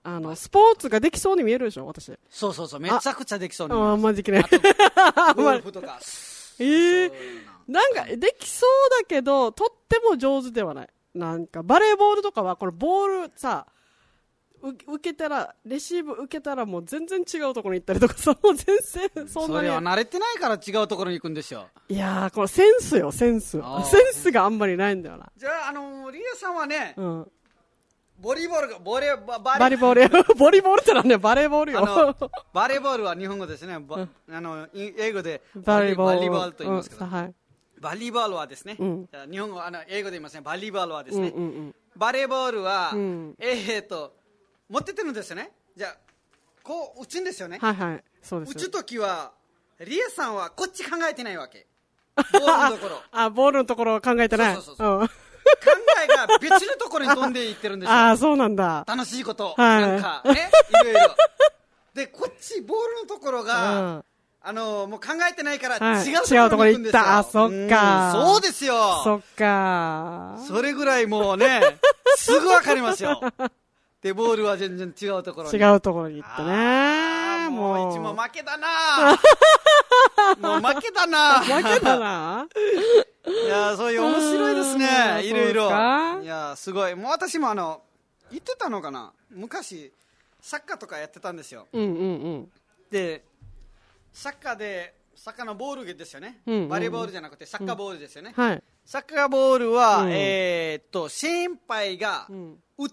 G: スポーツができそうに見えるでしょ、私。
B: そうそうそう、めちゃくちゃできそうに見えます。
G: あんまできない。
B: ゴルフとか。
G: なんか、できそうだけど、とっても上手ではない。なんか、バレーボールとかは、これボールさ、受けたら、レシーブ受けたらもう全然違うところに行ったりとかさ、もう全然、そんなに。
B: それは慣れてないから違うところに行くんですよ。
G: いやー、このセンスよ、センス。センスがあんまりないんだよな。
B: じゃあ、リエさんはね、
G: うん。
B: ボリボール、
G: バレーボールってなんだよ、バレーボールよ。
B: バレーボールは日本語ですね。英語で
G: バレーボール
B: と言いますけど、はい、バリーボールはですね、日本語、英語で言いますね、バリーボールはですね、バレーボールは、持っててるんですよね。じゃあ、こう打つんですよね。
G: はいはい、そうです。
B: 打つときは、リエさんはこっち考えてないわけ。ボールのところ。
G: ボールのところを考えてない。
B: そう。考えが別のところに飛んでいってるんですよ。
G: そうなんだ。
B: 楽しいこと、なんかね、いろいろ。で、こっちボールのところが、もう考えてないから違うところに行くんですよ。
G: そっか。
B: そうですよ。
G: そっか。
B: それぐらいもうね、すぐわかりますよ。で、ボールは全然違うところに。
G: 違うところに行ってね。
B: もういつも負けだな。もう負けだな。
G: 負けだな。
B: いや、そういう面白いですね。いろいろ。いや、すごい。もう私も言ってたのかな。昔、サッカーとかやってたんですよ。で、サッカーのボールですよね。バレーボールじゃなくてサッカーボールですよね。サッカーボールは、先輩が打って、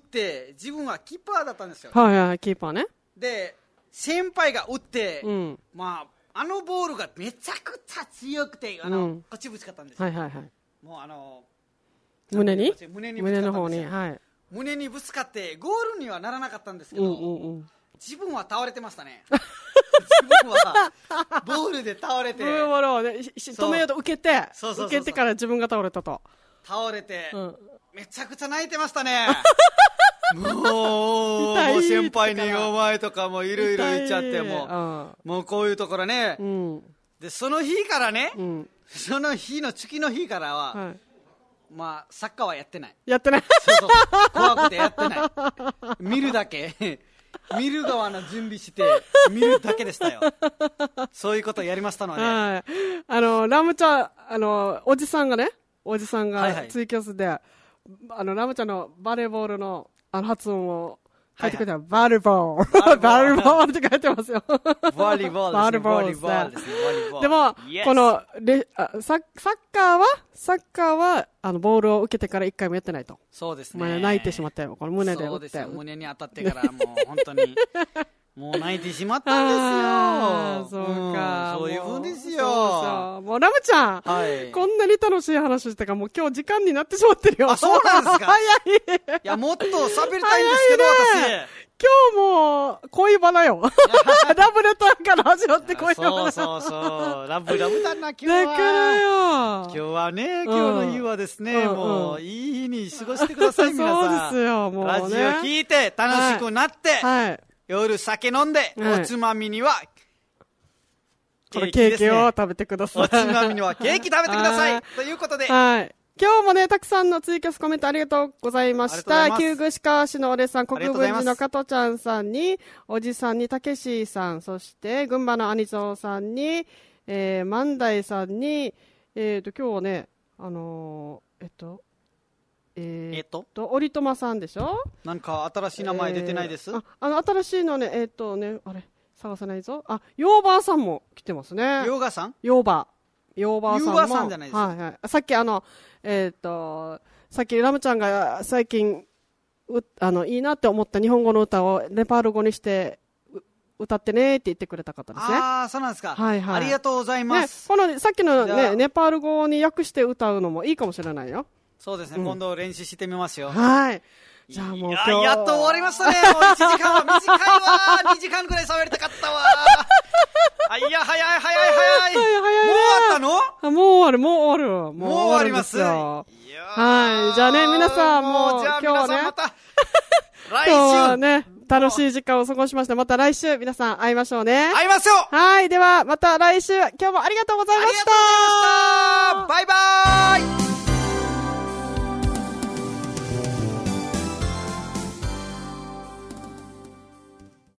B: 自分はキーパーだったんですよ。
G: はいはい、キーパーね。
B: で、先輩が打って、まあ、ボールがめちゃくちゃ強くて、こっちぶつかったんですよ。
G: はいはいはい。
B: もう
G: 胸に
B: 胸
G: の方に、はい。
B: 胸にぶつかって、ゴールにはならなかったんですけど、自分は倒れてましたね。自分は、ボールで倒れて。
G: 止めようと受けて、受けてから自分が倒れたと。
B: 倒れて、めちゃくちゃ泣いてましたね。もう先輩にお前とかもいろいろ言っちゃって、もうこういうところね。で、その日からね、その日の月の日からは、まあ、サッカーはやってない。
G: やってない。
B: そう。怖くてやってない。見るだけ。見る側の準備して、見るだけでしたよ。そういうことをやりましたので。
G: ラムちゃん、おじさんがツイキャスで、ラムちゃんのバレーボールの発音を書いてくれたら、バレーボール。バレーボールって書いてますよ。
B: バレーボールですね。
G: でも、この、サッカーは、ボールを受けてから1回もやってないと。
B: そうですね。
G: 泣いてしまったよ。この胸で打って。
B: そうですよ。胸に当たってから、もう本当に、もう泣いてしまったんですよ。
G: そうか。
B: そういう風ですよ。
G: もうラムちゃん、こんなに楽しい話してから、もう今日時間になってしまってるよ。
B: あ、そうなんですか。
G: 早
B: い。いや、もっと喋りたいんですけど、私。
G: 今日も恋バナよ。ラブレターから始まって恋バナ。
B: そう。ラブだな、今日は。
G: だからよ。
B: 今日はね、今日の日はですね、もういい日に過ごしてください、皆さん。
G: そうですよ、もう。
B: ラジオ聞いて、楽しくなって、夜酒飲んで、おつまみには、
G: ケーキを食べてください。
B: おつまみにはケーキ食べてください。ということで。
G: 今日もね、たくさんのツイキャスコメントありがとうございました。旧具志川市のおれさん、国分寺の加藤ちゃんさんに、おじさんにたけしさん、そして群馬のアニゾウさんに、万代さんに、今日はね、おりとまさんでしょ。
B: なんか新しい名前出てないです。
G: 新しいのね、あれ、探せないぞ。ヨーバーさんも来てますね。
B: ヨーガさん？
G: ヨーバーさんも。
B: ヨーバーさんじゃないですか。
G: はい。さっきさっきラムちゃんが最近、いいなって思った日本語の歌をネパール語にして歌ってねって言ってくれた方ですね。
B: ああ、そうなんですか。
G: はいはい。
B: ありがとうございます。
G: このさっきのね、ネパール語に訳して歌うのもいいかもしれないよ。
B: そうですね。今度練習してみますよ。
G: はい。じゃあもう今日
B: やっと終わりましたね。もう1時間は短いわ。2時間ぐらい喋りたかったわ。いや、早い。もう終わったの？
G: もう終わる。
B: もう終わりますよ。
G: はい。じゃあね、皆さんもう今日はね、今日はね、楽しい時間を過ごしました。また来週皆さん会いましょうね。
B: 会いますよ。
G: はい。ではまた来週、今日もありがとうございました。
B: ありがとうございました。バイバーイ。